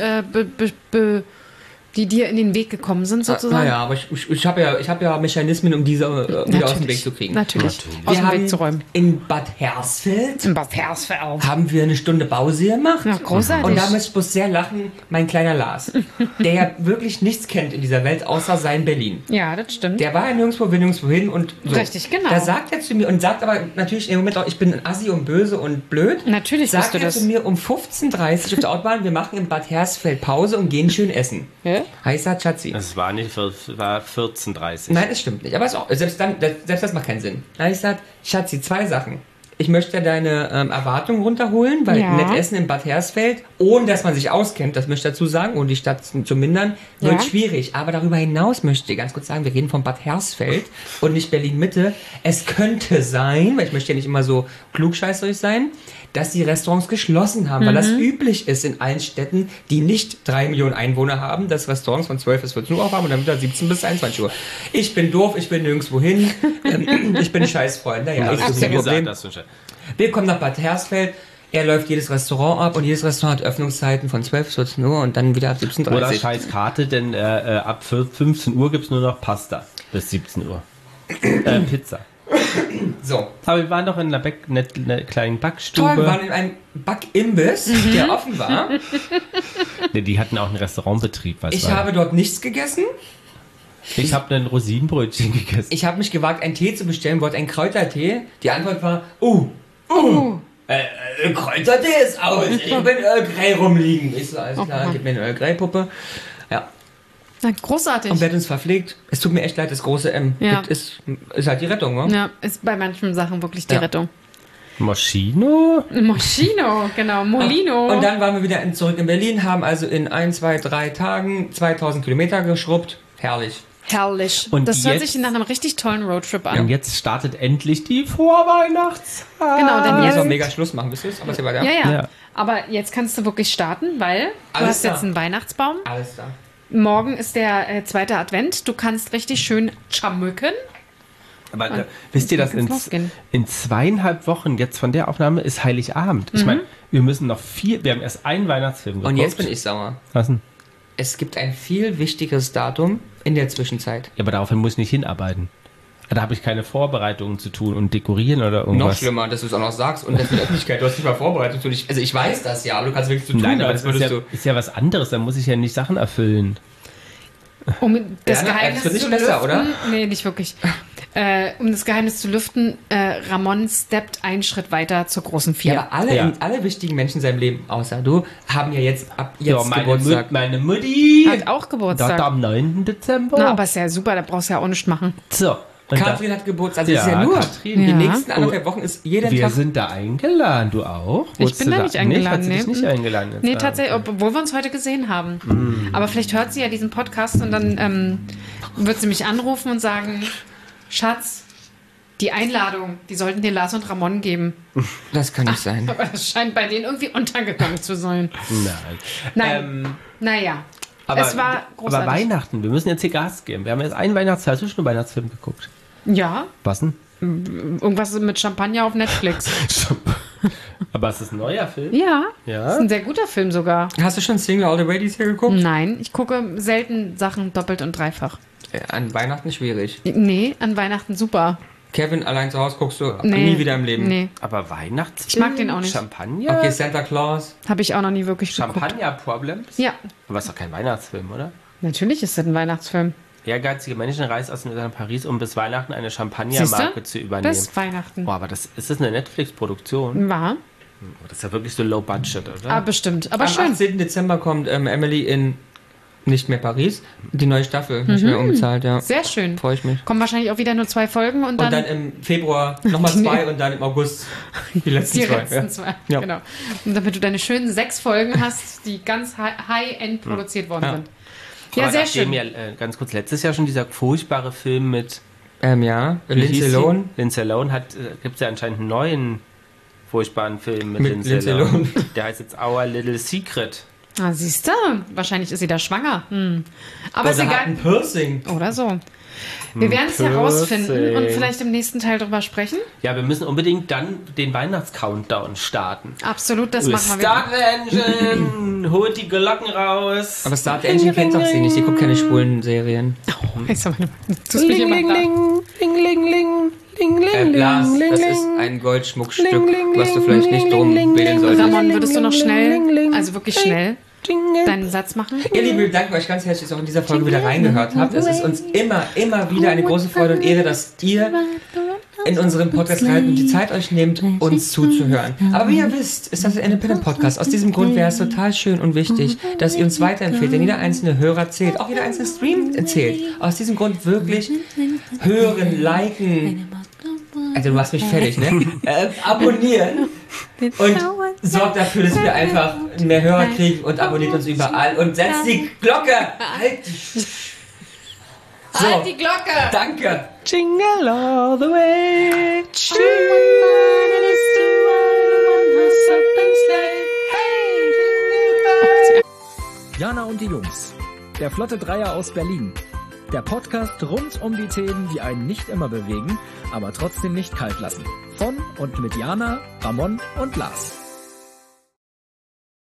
die dir in den Weg gekommen sind, sozusagen. Naja, aber ich hab ja Mechanismen, um diese wieder aus dem Weg zu kriegen. Natürlich. Natürlich. Aus Wir dem haben Weg zu räumen. in Bad Hersfeld Im Bad Hersfeld. haben wir eine Stunde Pause gemacht. Ja, großartig. Und da muss ich bloß sehr lachen, mein kleiner Lars, der ja wirklich nichts kennt in dieser Welt, außer sein Berlin. Ja, das stimmt. Der war ja nirgendwo, will nirgendwo hin und so. Richtig, genau. Da sagt er zu mir und sagt aber natürlich im Moment auch, ich bin ein Assi und böse und blöd. Natürlich sagt bist du er das. zu mir um 15:30 Uhr auf der Autobahn, wir machen in Bad Hersfeld Pause und gehen schön essen. Ja? Heißer Schatzi. Es war nicht, es war 14:30. Nein, das stimmt nicht. Aber ist auch, selbst das macht keinen Sinn. Da habe ich gesagt, Schatzi, 2 Sachen. ich möchte ja deine Erwartungen runterholen, weil Ja. nett essen in Bad Hersfeld, ohne dass man sich auskennt, das möchte ich dazu sagen, ohne die Stadt zu mindern, wird Ja. schwierig. Aber darüber hinaus möchte ich ganz kurz sagen, wir reden von Bad Hersfeld und nicht Berlin-Mitte. Es könnte sein, weil ich möchte ja nicht immer so klugscheißerig sein, dass die Restaurants geschlossen haben, weil das üblich ist in allen Städten, die nicht 3 Millionen Einwohner haben, dass Restaurants von 12 bis 14 Uhr aufhaben und dann wieder 17 bis 21 Uhr. Ich bin doof, ich bin nirgendwo hin, ich bin ein Scheißfreund. Naja, ich Hast das du ist ja ein Problem. gesagt, hast du schon. Wir kommen nach Bad Hersfeld, er läuft jedes Restaurant ab und jedes Restaurant hat Öffnungszeiten von 12 bis 14 Uhr und dann wieder ab 17.30 Oder Uhr. scheiß Karte, denn ab 15 Uhr gibt es nur noch Pasta bis 17 Uhr. Pizza. So. Aber wir waren doch in einer kleinen Backstube. Toll, wir waren in einem Backimbiss, der offen war. Nee, die hatten auch einen Restaurantbetrieb. Ich habe dort nichts gegessen. Ich habe ein Rosinenbrötchen gegessen. Ich habe mich gewagt, einen Tee zu bestellen, wollte einen Kräutertee. Die Antwort war, Kräutertee ist aus. Ich habe in Earl Grey rumliegen. Ich so, alles klar, Mann. gib mir eine Earl Grey Puppe. Ja. Na, großartig. Und wer hat uns verpflegt? Es tut mir echt leid, das große M. Ja. Das ist halt die Rettung, ne? Ja, ist bei manchen Sachen wirklich die Ja. Rettung. Moschino? Moschino, genau, Molino. Und dann waren wir wieder zurück in Berlin, haben also in 1, 2, 3 Tagen 2000 Kilometer geschrubbt. Herrlich. Herrlich. Und das hört jetzt- sich nach einem richtig tollen Roadtrip an. Und jetzt startet endlich die Vorweihnachtszeit. Genau, denn Jetzt jetzt... noch mega Schluss machen, wisst ihr es? Aber ist ja weiter. Ja. Ja. Aber jetzt kannst du wirklich starten, weil du Alles hast jetzt da. einen Weihnachtsbaum. Alles da. Morgen ist der zweite Advent. Du kannst richtig schön schamücken. Aber wisst ihr, dass kann's losgehen. in 2,5 Wochen jetzt von der Aufnahme ist Heiligabend. Ich meine, wir müssen noch wir haben erst einen Weihnachtsfilm geguckt. Und jetzt bin ich sauer. Was denn? Es gibt ein viel wichtigeres Datum in der Zwischenzeit. Ja, aber daraufhin muss ich nicht hinarbeiten. Da habe ich keine Vorbereitungen zu tun und dekorieren oder Noch irgendwas. schlimmer, dass du es auch noch sagst und das mit Öffentlichkeit, du hast dich mal vorbereitet. Also ich weiß das ja, aber du kannst wirklich zu tun, Nein, aber als das ist würdest ist ja was anderes. Da muss ich ja nicht Sachen erfüllen. Um das Ja, Geheimnis es wird nicht zu besser, lüften. oder? Nee, nicht wirklich. Um das Geheimnis zu lüften, Ramon steppt einen Schritt weiter zur großen Vier. Ja, aber alle wichtigen Menschen in seinem Leben, außer du, haben ja jetzt ab jetzt Geburtstag. Meine Mutti Hat auch Geburtstag. dort am 9. Dezember. Na, aber ist ja super, da brauchst du ja auch nichts machen. So. Und Katrin hat Geburtstag, also Ja, ist ja nur Katrin. die Ja. nächsten 1,5 Wochen ist jeden wir Tag. sind da eingeladen, du auch? Ich Wurdest bin du da nicht eingeladen. Hat sie dich nicht eingeladen? Jetzt Nee, Abend? tatsächlich, obwohl wir uns heute gesehen haben. Aber vielleicht hört sie ja diesen Podcast und dann wird sie mich anrufen und sagen, Schatz, die Einladung, die sollten dir Lars und Ramon geben. Das kann nicht sein. Aber das scheint bei denen irgendwie untergegangen zu sein. Nein. Nein, naja. Aber, Es war großartig. aber Weihnachten, wir müssen jetzt hier Gas geben. Wir haben jetzt einen Weihnachtsteil, hast du schon einen Weihnachtsfilm geguckt? Ja, Was denn? irgendwas mit Champagner auf Netflix. Aber es ist ein neuer Film? Ja, Ja? ist ein sehr guter Film sogar. Hast du schon Single All the Way die Serie geguckt? Nein, ich gucke selten Sachen doppelt und dreifach. An Weihnachten schwierig. Nee, an Weihnachten super. Kevin allein zu Hause guckst du Nee, nie wieder im Leben. Nee, Aber Weihnachtsfilm? Ich mag den auch nicht. Champagner? Okay, Santa Claus. habe ich auch noch nie wirklich geguckt. Champagner-Problems? Ja, Aber ist doch kein Weihnachtsfilm, oder? natürlich ist das ein Weihnachtsfilm. Ehrgeizige Menschen reisen aus nach Paris, um bis Weihnachten eine Champagnermarke zu übernehmen. Bis Weihnachten. Boah, aber ist das eine Netflix-Produktion? War. Das ist ja wirklich so low budget, oder? Ah, bestimmt. Aber Am schön. 18. Dezember kommt Emily in nicht mehr Paris. Die neue Staffel, nicht mehr unbezahlt, ja. Sehr schön. Freue ich mich. Kommen wahrscheinlich auch wieder nur 2 Folgen und Und dann, dann im Februar nochmal 2 und dann im August die letzten die 2. letzten Ja. 2. Ja. Genau. Und damit du deine schönen 6 Folgen hast, die ganz high-end produziert worden Ja. sind. Ja, Aber sehr nachdem schön. ja ganz kurz letztes Jahr schon dieser furchtbare Film mit Ja, wie Lindsay hieß sie? Lohan. Lindsay Lohan gibt es ja anscheinend einen neuen furchtbaren Film mit, Mit Lindsay Lindsay Lohan. Lohan. Der heißt jetzt Our Little Secret. Ah, siehst du? Wahrscheinlich ist sie da schwanger. Aber ist Oder hat egal. ein Piercing. Oder so. Wir werden es herausfinden und vielleicht im nächsten Teil drüber sprechen. Ja, wir müssen unbedingt dann den Weihnachtscountdown starten. Absolut, das machen wir. Start the Engine, holt die Glocken raus. Aber Start the Engine kennt doch sie nicht. Sie guckt keine schwulen Serien. Ich sag mal, du tust mich immer da. Lars, das ist ein Goldschmuckstück, was du vielleicht nicht drum wählen solltest. Ramon, würdest du noch schnell, also wirklich schnell, deinen Satz machen? Ihr Lieben, wir danken euch ganz herzlich, dass ihr auch in dieser Folge wieder reingehört habt. Es ist uns immer wieder eine große Freude und Ehre, dass ihr in unserem Podcast rein und die Zeit euch nehmt, uns zuzuhören. Aber wie ihr wisst, ist das ein Independent Podcast. Aus diesem Grund wäre es total schön und wichtig, dass ihr uns weiterempfehlt, denn jeder einzelne Hörer zählt, auch jeder einzelne Stream zählt. Aus diesem Grund wirklich hören, liken, Also du machst mich fertig, ne? Abonnieren und sorgt dafür, dass wir einfach mehr Hörer kriegen und abonniert uns überall und setzt die Glocke. Halt die Glocke. Danke. Jingle all the way. Jana und die Jungs. Der Flotte Dreier aus Berlin. Der Podcast rund um die Themen, die einen nicht immer bewegen, aber trotzdem nicht kalt lassen. Von und mit Jana, Ramon und Lars.